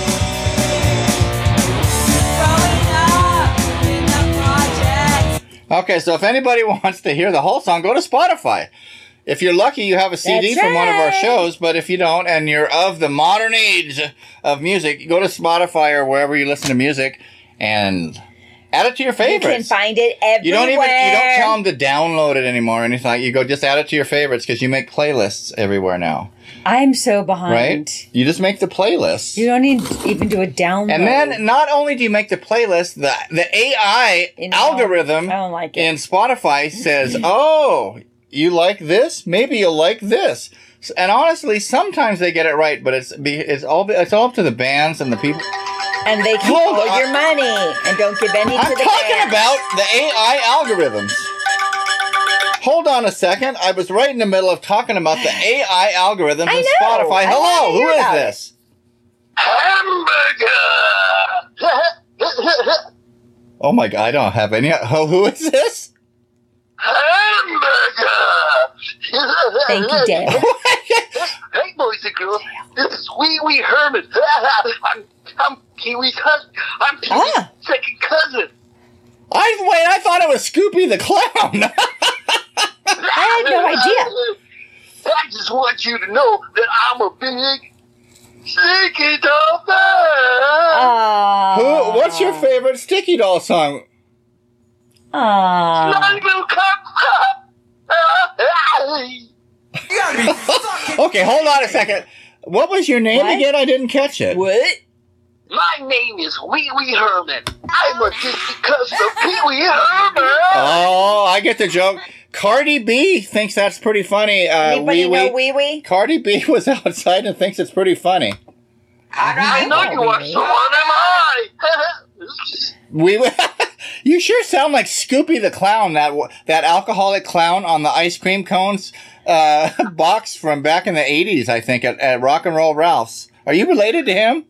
Speaker 1: Okay, so if anybody wants to hear the whole song, go to Spotify. If you're lucky, you have a C D
Speaker 2: That's
Speaker 1: from one of our
Speaker 2: right.
Speaker 1: shows, but if you don't and you're of the modern age of music, go to Spotify or wherever you listen to music and add it to your
Speaker 2: You can
Speaker 1: favorites.
Speaker 2: find it everywhere.
Speaker 1: You don't even you don't tell them to download it anymore or anything like. You go just add it to your favorites because you make playlists everywhere now,
Speaker 2: I'm so behind.
Speaker 1: right? You just make the playlists.
Speaker 2: You don't need even do a download.
Speaker 1: And then not only do you make the playlist, the the A I
Speaker 2: You know,
Speaker 1: algorithm
Speaker 2: I don't like it.
Speaker 1: in Spotify says, "Oh, you like this? Maybe you'll like this." S- And honestly, sometimes they get it right, but it's be- it's all it's all up to the bands and the people.
Speaker 2: and they keep
Speaker 1: Hold
Speaker 2: all
Speaker 1: on.
Speaker 2: your money and don't give any
Speaker 1: I'm
Speaker 2: to the
Speaker 1: talking
Speaker 2: bands.
Speaker 1: about the A I algorithms. Hold on a second. I was right in the middle of talking about the A I algorithms
Speaker 2: I
Speaker 1: in
Speaker 2: know.
Speaker 1: Spotify.
Speaker 2: I
Speaker 1: Hello,
Speaker 2: wanna
Speaker 1: who
Speaker 2: hear
Speaker 1: is
Speaker 2: about it.
Speaker 1: this?
Speaker 4: Hamburger!
Speaker 1: Oh my God, I don't have any. Who, who is this?
Speaker 4: Hamburger!
Speaker 2: Thank you, Dale.
Speaker 4: Hey, boys and girls, this is Wee Wee Herman. I'm, I'm Kiwi's husband. I'm Kiwi's
Speaker 2: Ah.
Speaker 4: second cousin.
Speaker 1: I wait. I thought it was Scoopy the Clown.
Speaker 2: I had no idea.
Speaker 4: I just want you to know that I'm a big sticky doll fan.
Speaker 2: Aww.
Speaker 1: Who? What's your favorite Sticky Doll song?
Speaker 2: Aww.
Speaker 4: Bloody Blue Cup.
Speaker 3: You gotta be fucking
Speaker 1: Okay, hold on a second. What was your name
Speaker 2: What?
Speaker 1: again? I didn't catch it.
Speaker 2: What?
Speaker 4: My name is Wee Wee Herman. I'm a distant cousin of Pee Wee Herman.
Speaker 1: Oh, I get the joke. Cardi B thinks that's pretty funny. Uh,
Speaker 2: Anybody
Speaker 1: wee
Speaker 2: know
Speaker 1: wee.
Speaker 2: Wee Wee?
Speaker 1: Cardi B was outside and thinks it's pretty funny.
Speaker 4: I know you are, so what am I?
Speaker 1: We You sure sound like Scoopy the Clown, that that alcoholic clown on the ice cream cones uh, box from back in the eighties, I think, at, at Rock and Roll Ralph's. Are you related to him?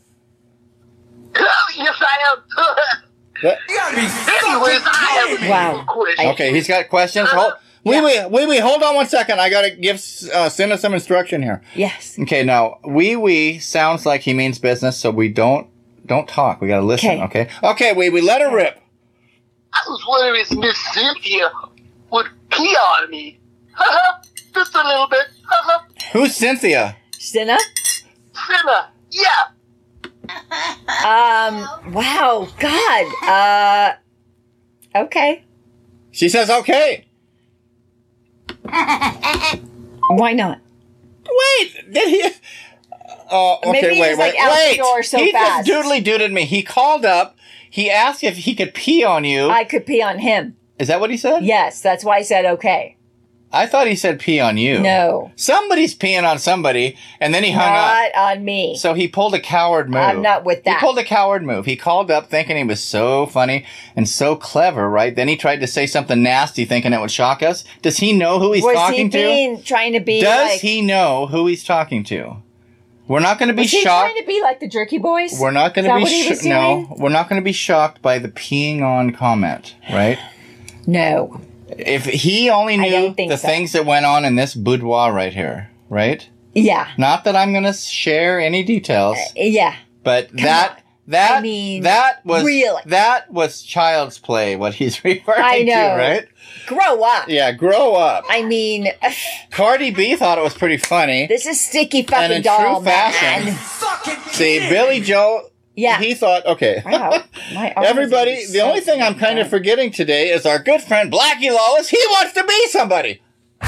Speaker 4: Yes, I am.
Speaker 1: What?
Speaker 3: You gotta be
Speaker 4: Anyways, I have a
Speaker 2: Wow.
Speaker 4: question.
Speaker 1: Okay, he's got questions. Hold, wait, wait, wait, wait, hold on one second. I gotta give uh, Cinna some instruction here.
Speaker 2: Yes.
Speaker 1: Okay, now, wee wee sounds like he means business, so we don't don't talk. We gotta listen,
Speaker 2: Okay.
Speaker 1: okay? Okay, wee wee, let her rip.
Speaker 4: I was wondering if Miss Cynthia would pee on me. Just a little bit.
Speaker 1: Who's Cynthia?
Speaker 2: Cinna?
Speaker 4: Cinna, yeah.
Speaker 2: Um, wow, God. Uh, okay.
Speaker 1: She says okay.
Speaker 2: Why not?
Speaker 1: Wait, did he? Oh, okay,
Speaker 2: Maybe he
Speaker 1: wait,
Speaker 2: was,
Speaker 1: wait,
Speaker 2: like, out the
Speaker 1: wait.
Speaker 2: door so
Speaker 1: he
Speaker 2: fast.
Speaker 1: just doodly dooted me. He called up. He asked if he could pee on you.
Speaker 2: I could pee on him.
Speaker 1: Is that what he said?
Speaker 2: Yes, that's why I said okay.
Speaker 1: I thought he said pee on you.
Speaker 2: No.
Speaker 1: Somebody's peeing on somebody, and then he hung up.
Speaker 2: Not on me.
Speaker 1: So he pulled a coward move.
Speaker 2: I'm not with that.
Speaker 1: He pulled a coward move. He called up thinking he was so funny and so clever, right? Then he tried to say something nasty thinking it would shock us. Does he know who he's
Speaker 2: Was
Speaker 1: talking
Speaker 2: he
Speaker 1: to?
Speaker 2: being, trying to be
Speaker 1: Does
Speaker 2: like...
Speaker 1: he know who he's talking to? We're not going to be
Speaker 2: Was he
Speaker 1: shocked.
Speaker 2: trying to be like the Jerky Boys?
Speaker 1: We're not going
Speaker 2: Is
Speaker 1: to
Speaker 2: that
Speaker 1: be
Speaker 2: what he was
Speaker 1: sh- no.
Speaker 2: doing?
Speaker 1: We're not going to be shocked by the peeing on comment, right?
Speaker 2: No.
Speaker 1: If he only
Speaker 2: I
Speaker 1: knew
Speaker 2: don't think
Speaker 1: the
Speaker 2: so.
Speaker 1: things that went on in this boudoir right here, right?
Speaker 2: Yeah.
Speaker 1: Not that I'm going to share any details,
Speaker 2: Yeah.
Speaker 1: but that that
Speaker 2: I mean,
Speaker 1: that was
Speaker 2: really?
Speaker 1: that was child's play. What he's referring
Speaker 2: I know.
Speaker 1: to, right?
Speaker 2: Grow up.
Speaker 1: Yeah, grow up.
Speaker 2: I mean,
Speaker 1: Cardi B thought it was pretty funny.
Speaker 2: this is sticky
Speaker 1: And
Speaker 2: fucking
Speaker 1: in
Speaker 2: doll,
Speaker 1: true fashion-
Speaker 2: man.
Speaker 3: fucking
Speaker 1: See, Billy Joe.
Speaker 2: Yeah.
Speaker 1: He thought, okay.
Speaker 2: Wow. My arms
Speaker 1: Everybody,
Speaker 2: are
Speaker 1: the only
Speaker 2: so
Speaker 1: thing I'm kind of
Speaker 2: done.
Speaker 1: forgetting today is our good friend Blackie Lawless. He wants to be somebody.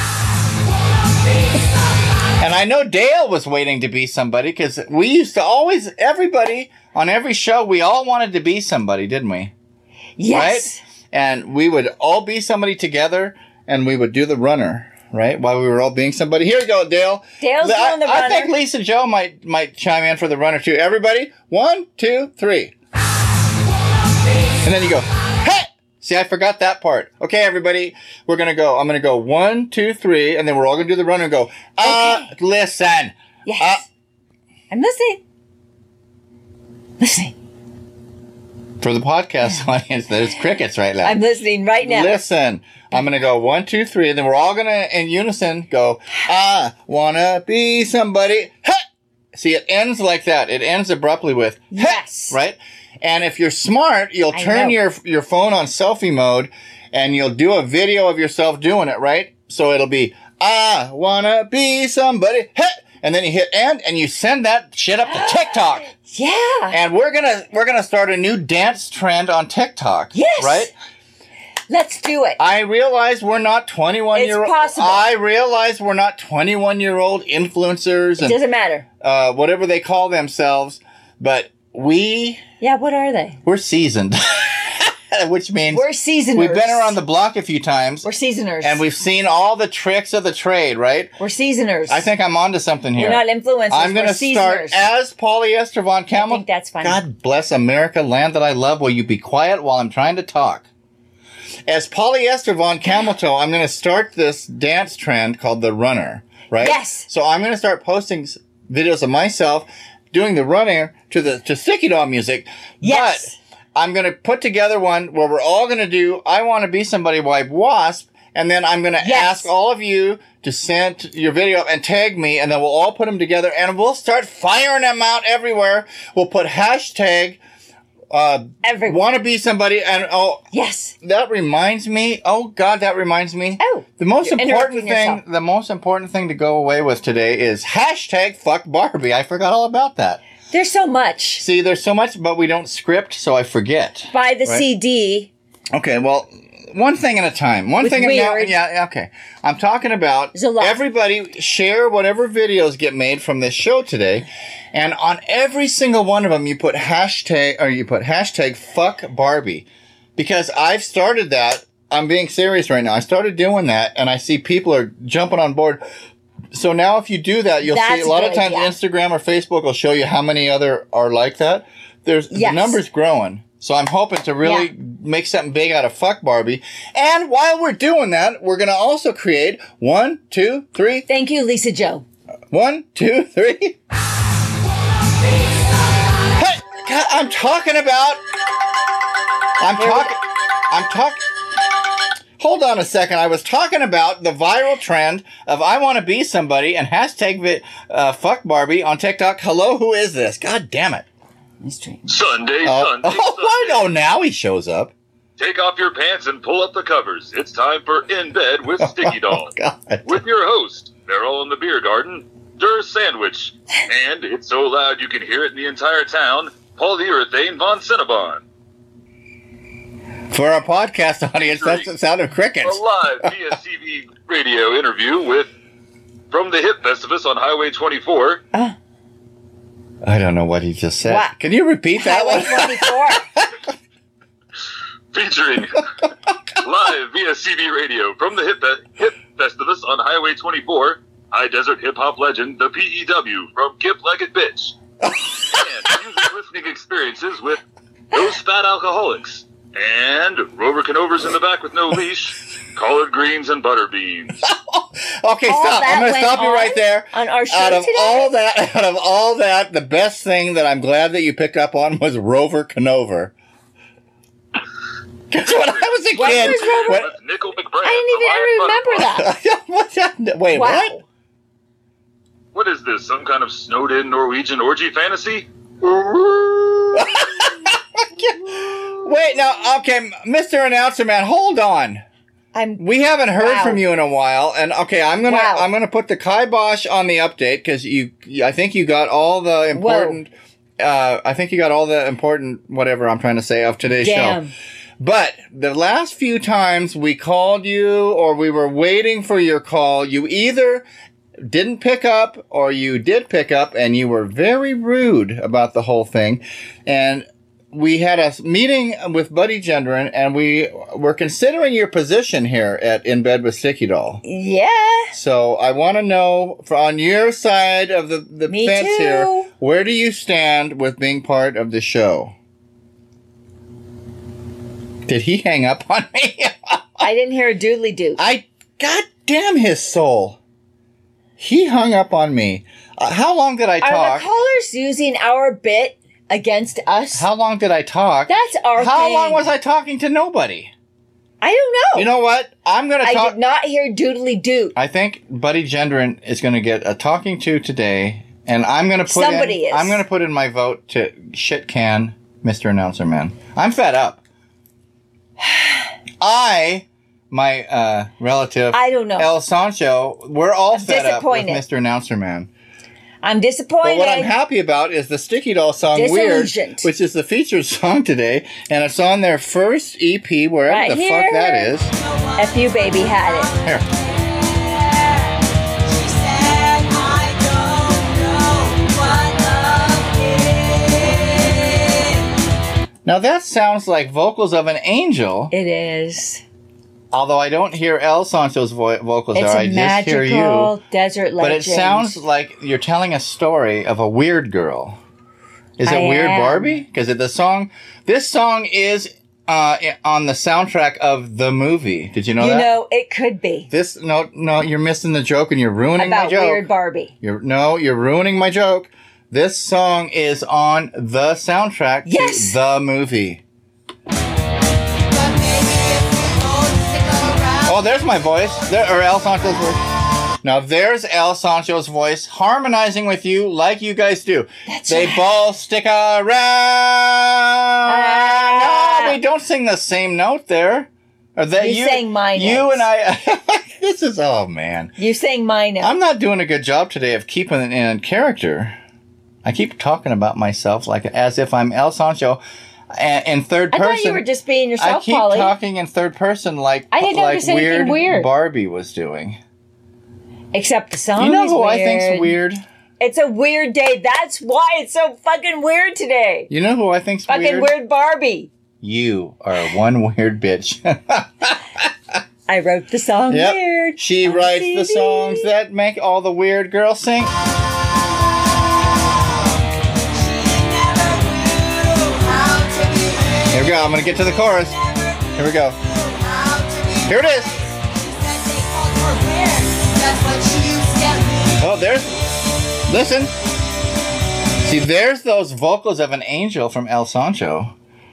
Speaker 1: And I know Dale was waiting to be somebody because we used to always, everybody on every show, we all wanted to be somebody, didn't we?
Speaker 2: Yes.
Speaker 1: Right? And we would all be somebody together and we would do the runner, right? While we were all being somebody. Here you go, Dale.
Speaker 2: Dale's
Speaker 1: I,
Speaker 2: doing the
Speaker 1: I
Speaker 2: runner.
Speaker 1: think Lisa Joe might might chime in for the runner too. Everybody, one, two, three. And then you go, hey! See, I forgot that part. Okay, everybody, we're gonna go. I'm gonna go one, two, three, and then we're all gonna do the runner and go, uh,
Speaker 2: Okay.
Speaker 1: listen.
Speaker 2: Yes.
Speaker 1: Uh,
Speaker 2: I'm listening. Listening.
Speaker 1: For the podcast audience, there's crickets right now.
Speaker 2: I'm listening right now.
Speaker 1: Listen, I'm going to go one, two, three, and then we're all going to, in unison, go, I want to be somebody. Hey! See, it ends like that. It ends abruptly with, hey!
Speaker 2: Yes.
Speaker 1: Right? And if you're smart, you'll
Speaker 2: I
Speaker 1: turn
Speaker 2: know.
Speaker 1: your your phone on selfie mode, and you'll do a video of yourself doing it, right? So it'll be, I want to be somebody. Hey! And then you hit end, and you send that shit up to TikTok.
Speaker 2: Yeah.
Speaker 1: And we're gonna we're gonna start a new dance trend on TikTok.
Speaker 2: Yes.
Speaker 1: Right?
Speaker 2: Let's do it.
Speaker 1: I realize we're not twenty-one
Speaker 2: It's
Speaker 1: year old.
Speaker 2: possible.
Speaker 1: I realize we're not twenty-one year old influencers
Speaker 2: It
Speaker 1: and
Speaker 2: doesn't matter.
Speaker 1: uh, whatever they call themselves, but we
Speaker 2: Yeah, what are they?
Speaker 1: we're seasoned, which means
Speaker 2: We're seasoners.
Speaker 1: we've been around the block a few times,
Speaker 2: We're seasoners.
Speaker 1: and we've seen all the tricks of the trade. Right?
Speaker 2: We're seasoners.
Speaker 1: I think I'm onto something here.
Speaker 2: We're not influencers.
Speaker 1: I'm going
Speaker 2: we're
Speaker 1: to start
Speaker 2: seasoners.
Speaker 1: as polyester von Camel.
Speaker 2: I think that's funny.
Speaker 1: God bless America, land that I love. Will you be quiet while I'm trying to talk? As polyester von Camel Toe, I'm going to start this dance trend called the runner, right?
Speaker 2: Yes.
Speaker 1: So I'm going to start posting s- videos of myself doing the runner to the to Sticky Doll music.
Speaker 2: Yes.
Speaker 1: But I'm going to put together one where we're all going to do I Want to Be Somebody by Wasp, and then I'm going to
Speaker 2: Yes.
Speaker 1: ask all of you to send your video and tag me, and then we'll all put them together, and we'll start firing them out everywhere. We'll put hashtag uh,
Speaker 2: Everywhere.
Speaker 1: Want to Be Somebody, and oh,
Speaker 2: Yes.
Speaker 1: that reminds me. Oh God, that reminds me.
Speaker 2: Oh,
Speaker 1: the most
Speaker 2: you're
Speaker 1: important
Speaker 2: interrupting
Speaker 1: thing.
Speaker 2: yourself.
Speaker 1: The most important thing to go away with today is hashtag fuck Barbie. I forgot all about that.
Speaker 2: There's so much.
Speaker 1: See, there's so much, but we don't script, so I forget.
Speaker 2: Buy the
Speaker 1: Right.
Speaker 2: C D.
Speaker 1: Okay, well, one thing at a time. One
Speaker 2: With
Speaker 1: thing. At
Speaker 2: weird.
Speaker 1: yeah, yeah, okay. I'm talking about
Speaker 2: There's a lot.
Speaker 1: everybody share whatever videos get made from this show today, and on every single one of them, you put hashtag or you put hashtag fuck Barbie, because I've started that. I'm being serious right now. I started doing that, and I see people are jumping on board. so now if you do that, you'll
Speaker 2: That's
Speaker 1: see a lot
Speaker 2: good,
Speaker 1: of times
Speaker 2: yeah.
Speaker 1: Instagram or Facebook will show you how many other are like that. There's
Speaker 2: Yes.
Speaker 1: the number's growing. So I'm hoping to really
Speaker 2: Yeah.
Speaker 1: make something big out of Fuck Barbie. And while we're doing that, we're going to also create one, two, three,
Speaker 2: Thank you, Lisa Joe.
Speaker 1: one, two, three. Hey, God, I'm talking about. I'm talking. I'm talking. Hold on a second. I was talking about the viral trend of I want to be somebody and hashtag vi- uh, Fuck Barbie on TikTok. Hello, who is this? God damn it.
Speaker 6: Sunday,
Speaker 1: Oh,
Speaker 6: Sunday,
Speaker 1: oh, I
Speaker 6: Sunday.
Speaker 1: know now he shows up.
Speaker 6: Take off your pants and pull up the covers. It's time for In Bed with Sticky Doll.
Speaker 1: Oh, God.
Speaker 6: With your host, Meryl in the Beer Garden, Der Sandwich, and it's so loud you can hear it in the entire town, Paul the Urethane von Cinnabon.
Speaker 1: For our podcast audience, that's the sound of
Speaker 6: A
Speaker 1: crickets.
Speaker 6: live V S C V radio interview with from the Hip Festivus on Highway twenty-four.
Speaker 1: I don't know what he just said.
Speaker 2: What?
Speaker 1: Can you repeat that
Speaker 2: Highway
Speaker 1: one?
Speaker 2: twenty-four.
Speaker 6: Featuring live V S C V radio from the Hip, Hip Festivus on Highway twenty-four, High Desert Hip Hop legend, the P E W from Gip Legged Bitch. And music listening experiences with Those Fat Alcoholics. And Rover Canovers in the back with no leash, collard greens and butter beans.
Speaker 1: Okay,
Speaker 2: All
Speaker 1: stop.
Speaker 2: that
Speaker 1: I'm going to
Speaker 2: went
Speaker 1: stop you
Speaker 2: on
Speaker 1: right there.
Speaker 2: on our show
Speaker 1: Out of
Speaker 2: today?
Speaker 1: all that, out of all that, the best thing that I'm glad that you picked up on was Rover Canover. Because when I was a
Speaker 2: What
Speaker 1: kid,
Speaker 2: was Rover-
Speaker 1: when-
Speaker 6: That's Nickel McBride.
Speaker 2: I didn't even
Speaker 6: from Iron
Speaker 2: remember that.
Speaker 1: what's that? Wait,
Speaker 2: Wow.
Speaker 1: what?
Speaker 6: What is this? Some kind of snowed-in Norwegian orgy fantasy?
Speaker 1: Wait, now, okay, Mister Announcer Man, hold on.
Speaker 2: I'm
Speaker 1: We haven't heard
Speaker 2: Wow.
Speaker 1: from you in a while, and okay, I'm gonna
Speaker 2: Wow.
Speaker 1: I'm gonna put the kibosh on the update because you, I think you got all the important. Uh, I think you got all the important whatever I'm trying to say of today's
Speaker 2: damn.
Speaker 1: show. But the last few times we called you or we were waiting for your call, you either didn't pick up or you did pick up and you were very rude about the whole thing. And we had a meeting with Buddy Gendron and we were considering your position here at In Bed with Sticky Doll.
Speaker 2: Yeah.
Speaker 1: So I want to know for on your side of the, the
Speaker 2: Me
Speaker 1: fence
Speaker 2: too.
Speaker 1: here, where do you stand with being part of the show? Did he hang up on me?
Speaker 2: I didn't hear a doodly doo.
Speaker 1: I, God damn his soul. He hung up on me. Uh, how long did I
Speaker 2: Are
Speaker 1: talk?
Speaker 2: the callers using our bit against us?
Speaker 1: How long did I talk?
Speaker 2: That's our
Speaker 1: How
Speaker 2: thing.
Speaker 1: long was I talking to nobody?
Speaker 2: I don't know.
Speaker 1: You know what? I'm going to
Speaker 2: I
Speaker 1: talk.
Speaker 2: did not hear doodly doo.
Speaker 1: I think Buddy Gendron is going to get a talking to today, and I'm going to put
Speaker 2: Somebody
Speaker 1: in,
Speaker 2: is.
Speaker 1: I'm going to put in my vote to shit can Mister Announcer Man. I'm fed up. I, my uh, relative,
Speaker 2: I don't know.
Speaker 1: El Sancho, we're all
Speaker 2: I'm
Speaker 1: fed up with
Speaker 2: disappointed.
Speaker 1: Mister Announcer Man.
Speaker 2: I'm
Speaker 1: But
Speaker 2: disappointed.
Speaker 1: what I'm happy about is the Sticky Doll song Weird,
Speaker 2: Disillusioned.
Speaker 1: which is the featured song today, and it's on their first E P, wherever
Speaker 2: Right
Speaker 1: the
Speaker 2: here.
Speaker 1: fuck that is.
Speaker 2: F you baby had it.
Speaker 1: Here.
Speaker 7: She said, I don't know what love is.
Speaker 1: Now that sounds like vocals of an angel,
Speaker 2: It is.
Speaker 1: although I don't hear El Sancho's vo- vocals
Speaker 2: It's
Speaker 1: there,
Speaker 2: a
Speaker 1: I just hear
Speaker 2: magical
Speaker 1: you.
Speaker 2: desert legend.
Speaker 1: But it sounds like you're telling a story of a weird girl. Is it
Speaker 2: I
Speaker 1: Weird
Speaker 2: am.
Speaker 1: Barbie? Because the song, this song is uh, on the soundtrack of the movie. Did you know
Speaker 2: You
Speaker 1: that?
Speaker 2: know, it could be
Speaker 1: This no no, you're missing the joke and you're ruining
Speaker 2: about
Speaker 1: my joke.
Speaker 2: Weird Barbie.
Speaker 1: You're no, you're ruining my joke. This song is on the soundtrack
Speaker 2: Yes.
Speaker 1: to the movie.
Speaker 7: But maybe if we both stick around.
Speaker 1: Oh, there's my voice. There, or El Sancho's voice. Now there's El Sancho's voice harmonizing with you like you guys do.
Speaker 2: That's
Speaker 1: they
Speaker 2: right.
Speaker 1: both stick around.
Speaker 2: Ah.
Speaker 1: no, we don't sing the same note there. Or that
Speaker 2: You sang my
Speaker 1: You
Speaker 2: notes.
Speaker 1: and I. This is oh man.
Speaker 2: You sang mine now.
Speaker 1: I'm not doing a good job today of keeping it in character. I keep talking about myself like as if I'm El Sancho a- in third
Speaker 2: I
Speaker 1: person.
Speaker 2: thought you were just being
Speaker 1: I
Speaker 2: yourself,
Speaker 1: keep
Speaker 2: Polly.
Speaker 1: talking in third person like
Speaker 2: I didn't
Speaker 1: like
Speaker 2: notice anything
Speaker 1: weird,
Speaker 2: weird.
Speaker 1: Barbie was doing.
Speaker 2: Except the song
Speaker 1: You know
Speaker 2: is
Speaker 1: who
Speaker 2: weird.
Speaker 1: I think's weird?
Speaker 2: It's a weird day. That's why it's so fucking weird today.
Speaker 1: You know who I think's
Speaker 2: Fucking
Speaker 1: weird?
Speaker 2: weird Barbie.
Speaker 1: You are one weird bitch.
Speaker 2: I wrote the song
Speaker 1: Yep.
Speaker 2: Weird.
Speaker 1: She
Speaker 2: on
Speaker 1: writes
Speaker 2: C
Speaker 1: the
Speaker 2: D.
Speaker 1: songs that make all the weird girls sing. Here we go. I'm going to get to the chorus. Here we go. Here it is. Oh, there's... Listen. See, there's those vocals of an angel from El Sancho.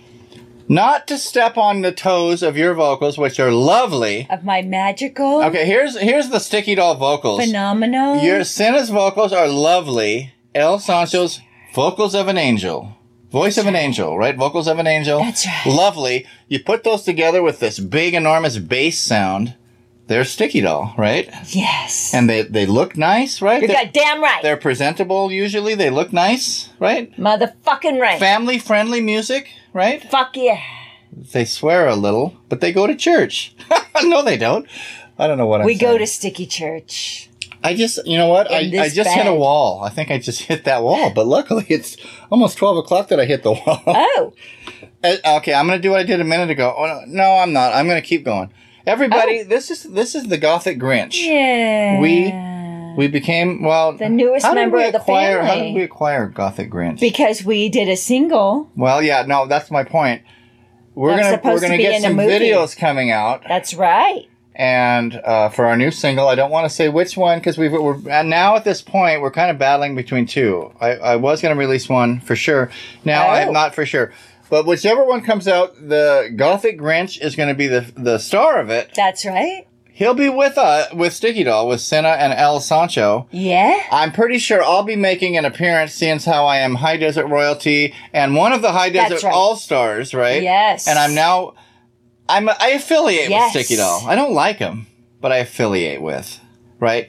Speaker 1: Not to step on the toes of your vocals, which are lovely.
Speaker 2: Of my magical.
Speaker 1: Okay, here's here's the Sticky Doll vocals.
Speaker 2: Phenomenal.
Speaker 1: Your Senna's vocals are lovely. El Sancho's vocals of an angel. Voice of an angel, right? Vocals of an angel.
Speaker 2: That's right.
Speaker 1: Lovely. You put those together with this big, enormous bass sound. They're Sticky Doll, right?
Speaker 2: Yes.
Speaker 1: And they, they look nice, right?
Speaker 2: You're
Speaker 1: They're,
Speaker 2: goddamn right.
Speaker 1: they're presentable usually. They look nice, right?
Speaker 2: Motherfucking right.
Speaker 1: Family-friendly music, right?
Speaker 2: Fuck yeah.
Speaker 1: They swear a little, but they go to church. No, they don't. I don't know what I'm
Speaker 2: We
Speaker 1: saying.
Speaker 2: go to Sticky Church.
Speaker 1: I just, you know what? I,
Speaker 2: In
Speaker 1: I
Speaker 2: this
Speaker 1: just hit a
Speaker 2: bed.
Speaker 1: wall. I think I just hit that wall, but luckily it's almost twelve o'clock that I hit the wall.
Speaker 2: Oh.
Speaker 1: Uh, okay, I'm going to do what I did a minute ago. Oh, no, no, I'm not. I'm going to keep going. Everybody,
Speaker 2: Oh.
Speaker 1: this is this is the Gothic Grinch.
Speaker 2: Yeah.
Speaker 1: We we became, well...
Speaker 2: The newest
Speaker 1: how did
Speaker 2: member
Speaker 1: we
Speaker 2: of the
Speaker 1: acquire, How
Speaker 2: family.
Speaker 1: did we acquire Gothic Grinch?
Speaker 2: Because we did a single.
Speaker 1: well, yeah, no, that's my point. We're
Speaker 2: That's
Speaker 1: going to
Speaker 2: supposed
Speaker 1: we're
Speaker 2: to
Speaker 1: gonna
Speaker 2: be
Speaker 1: get
Speaker 2: in a
Speaker 1: some
Speaker 2: movie.
Speaker 1: videos coming out.
Speaker 2: That's right.
Speaker 1: And uh, for our new single, I don't want to say which one because we've we're and now at this point we're kind of battling between two. I, I was going to release one for sure. Now
Speaker 2: Oh.
Speaker 1: I'm not for sure, but whichever one comes out, the Gothic Grinch is going to be the the star of it.
Speaker 2: That's right.
Speaker 1: He'll be with uh with Sticky Doll with Senna and El Sancho.
Speaker 2: Yeah.
Speaker 1: I'm pretty sure I'll be making an appearance, seeing as how I am High Desert Royalty and one of the High
Speaker 2: That's
Speaker 1: Desert
Speaker 2: right.
Speaker 1: All Stars, right?
Speaker 2: Yes.
Speaker 1: And I'm now. I'm I affiliate
Speaker 2: Yes.
Speaker 1: with Sticky Doll. I don't like them, but I affiliate with, right?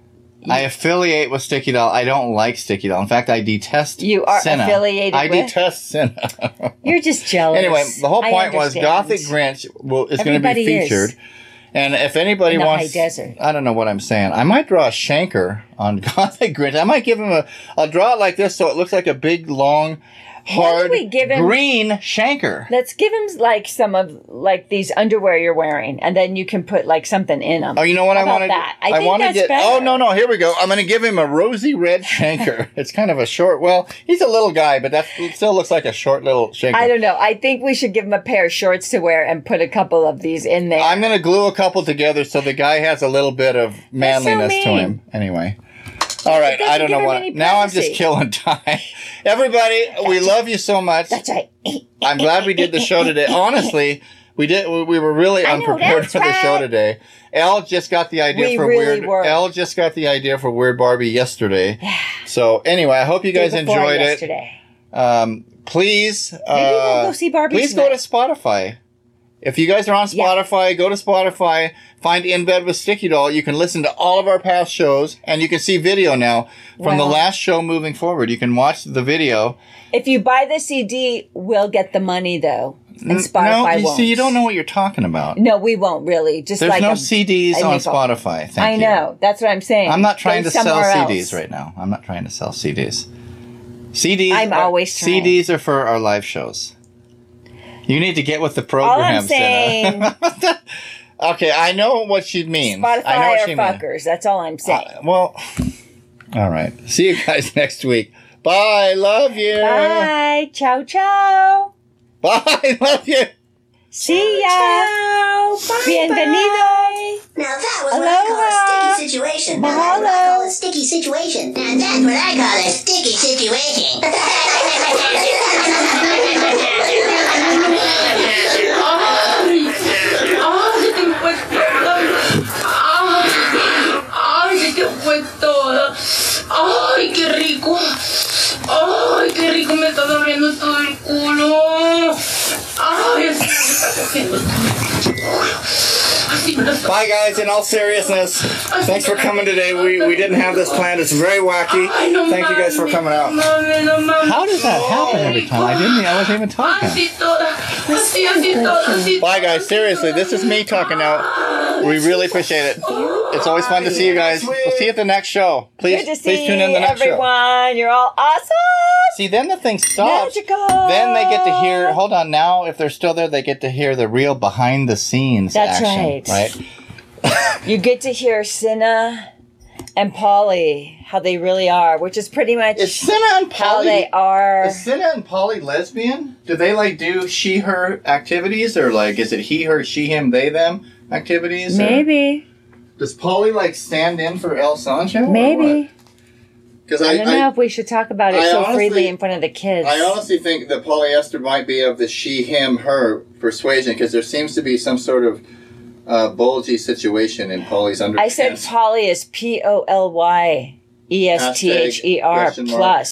Speaker 1: I affiliate with Sticky Doll. I don't like Sticky Doll. In fact, I detest
Speaker 2: You are
Speaker 1: Senna.
Speaker 2: affiliated
Speaker 1: I
Speaker 2: with?
Speaker 1: detest Senna.
Speaker 2: You're just jealous.
Speaker 1: Anyway, the whole
Speaker 2: I
Speaker 1: point was
Speaker 2: understand.
Speaker 1: Gothic Grinch will, is going to be
Speaker 2: Everybody is.
Speaker 1: featured. And if anybody
Speaker 2: In the
Speaker 1: wants,
Speaker 2: high desert.
Speaker 1: I don't know what I'm saying. I might draw a shanker on Gothic Grinch. I might give him a, I'll draw it like this so it looks like a big, long, hard,
Speaker 2: we give him-
Speaker 1: green shanker.
Speaker 2: Let's give him like some of like these underwear you're wearing, and then you can put like something in them.
Speaker 1: Oh, you know what
Speaker 2: How
Speaker 1: I
Speaker 2: about
Speaker 1: want to
Speaker 2: that? I think
Speaker 1: want to
Speaker 2: that's
Speaker 1: get.
Speaker 2: better.
Speaker 1: Oh no, no, here we go. I'm going to give him a rosy red shanker. It's kind of a short. Well, he's a little guy, but that it still looks like a short little shanker.
Speaker 2: I don't know. I think we should give him a pair of shorts to wear and put a couple of these in there.
Speaker 1: I'm going to glue a couple together so the guy has a little bit of manliness to
Speaker 2: mean.
Speaker 1: him. Anyway. All right,
Speaker 2: doesn't
Speaker 1: I don't
Speaker 2: give
Speaker 1: know
Speaker 2: him
Speaker 1: what.
Speaker 2: any
Speaker 1: Now I'm
Speaker 2: privacy.
Speaker 1: just killing time. Everybody, we love you so much.
Speaker 2: That's right.
Speaker 1: I'm glad we did the show today. Honestly, we did. We we were really
Speaker 2: I know,
Speaker 1: unprepared
Speaker 2: that's
Speaker 1: for the show
Speaker 2: right.
Speaker 1: today. Elle just got the idea
Speaker 2: We
Speaker 1: for
Speaker 2: really
Speaker 1: weird.
Speaker 2: were.
Speaker 1: Elle just got the idea for Weird Barbie yesterday. So anyway, I hope you guys
Speaker 2: Day before
Speaker 1: enjoyed it.
Speaker 2: yesterday.
Speaker 1: Um, please,
Speaker 2: Maybe we'll
Speaker 1: uh,
Speaker 2: go see Barbie
Speaker 1: please
Speaker 2: tonight.
Speaker 1: go to Spotify. If you guys are on
Speaker 2: Yeah.
Speaker 1: Spotify, go to Spotify, find In Bed with Sticky Doll. You can listen to all of our past shows, and you can see video now from the
Speaker 2: Wow.
Speaker 1: last show moving forward. You can watch the video.
Speaker 2: If you buy the C D, we'll get the money though, and
Speaker 1: no,
Speaker 2: Spotify
Speaker 1: you
Speaker 2: won't.
Speaker 1: see, you don't know what you're talking about.
Speaker 2: No, we won't really. Just
Speaker 1: There's
Speaker 2: like
Speaker 1: no
Speaker 2: a,
Speaker 1: C Ds
Speaker 2: a
Speaker 1: on
Speaker 2: nickel.
Speaker 1: Spotify. Thank
Speaker 2: I
Speaker 1: you.
Speaker 2: know. That's what I'm saying.
Speaker 1: I'm not trying
Speaker 2: Go
Speaker 1: to sell
Speaker 2: somewhere
Speaker 1: C Ds
Speaker 2: else.
Speaker 1: right now. I'm not trying to sell C Ds. C Ds.
Speaker 2: I'm
Speaker 1: are-
Speaker 2: always trying.
Speaker 1: C Ds are for our live shows. You need to get with the program.
Speaker 2: All I'm saying,
Speaker 1: Senna. Okay, I know what she means. I know
Speaker 2: Spotify
Speaker 1: what
Speaker 2: or
Speaker 1: she means.
Speaker 2: fuckers. That's all I'm saying.
Speaker 1: Uh, well, all right. See you guys next week. Bye. Love you.
Speaker 2: Bye. Ciao, ciao.
Speaker 1: Bye. Love you.
Speaker 2: See ya. Bienvenido.
Speaker 8: Now that was what I call a
Speaker 2: Aloha.
Speaker 8: sticky situation. Now that's what I call a sticky situation. And that's what I call a sticky situation.
Speaker 9: ¡Ay, se te fue todo! ¡Ay, ay, se te fue todo! ¡Ay, qué rico! ¡Ay, qué rico! Me está doliendo todo el culo. ¡Ay, así me está cogiendo todo el culo. Así me lo está...
Speaker 1: Bye, guys. In all seriousness, thanks for coming today. We we didn't have this planned. It's very wacky.
Speaker 9: Ay, no
Speaker 1: Thank you guys for
Speaker 9: mames,
Speaker 1: coming out.
Speaker 9: no mames, no mames.
Speaker 1: How does that happen every time? I didn't. I wasn't even talking.
Speaker 9: Así toda, así, así toda, así
Speaker 1: Bye,
Speaker 9: toda,
Speaker 1: guys. Seriously, this is me talking now. We really appreciate it.
Speaker 9: toda.
Speaker 1: It's always fun to see you guys. We'll see you at the next show. Please,
Speaker 2: Good to see
Speaker 1: please tune in the next
Speaker 2: everyone.
Speaker 1: show.
Speaker 2: You're all awesome.
Speaker 1: See, then the thing stops.
Speaker 2: Magical.
Speaker 1: Then they get to hear. Hold on, now if they're still there, they get to hear the real behind the scenes
Speaker 2: That's
Speaker 1: action.
Speaker 2: right.
Speaker 1: Right.
Speaker 2: You get to hear Cinna and Polly, how they really are, which is pretty much
Speaker 1: Is Cinna and
Speaker 2: how
Speaker 1: Polly?
Speaker 2: they are.
Speaker 1: Is Cinna and Polly lesbian? Do they like do she her activities, or like is it he her she him they them activities? or-
Speaker 2: Maybe.
Speaker 1: Does Polly like stand in for El Sancho?
Speaker 2: Maybe.
Speaker 1: Because
Speaker 2: I,
Speaker 1: I,
Speaker 2: don't know if we should talk about it
Speaker 1: I
Speaker 2: so
Speaker 1: honestly-
Speaker 2: freely in front of the kids.
Speaker 1: I honestly think that polyester might be of the she him her persuasion, because there seems to be some sort of uh, bulgy situation in Polly's underpants.
Speaker 2: I said Polly is P O L Y E S T H E R
Speaker 1: Hashtag question mark.
Speaker 2: plus.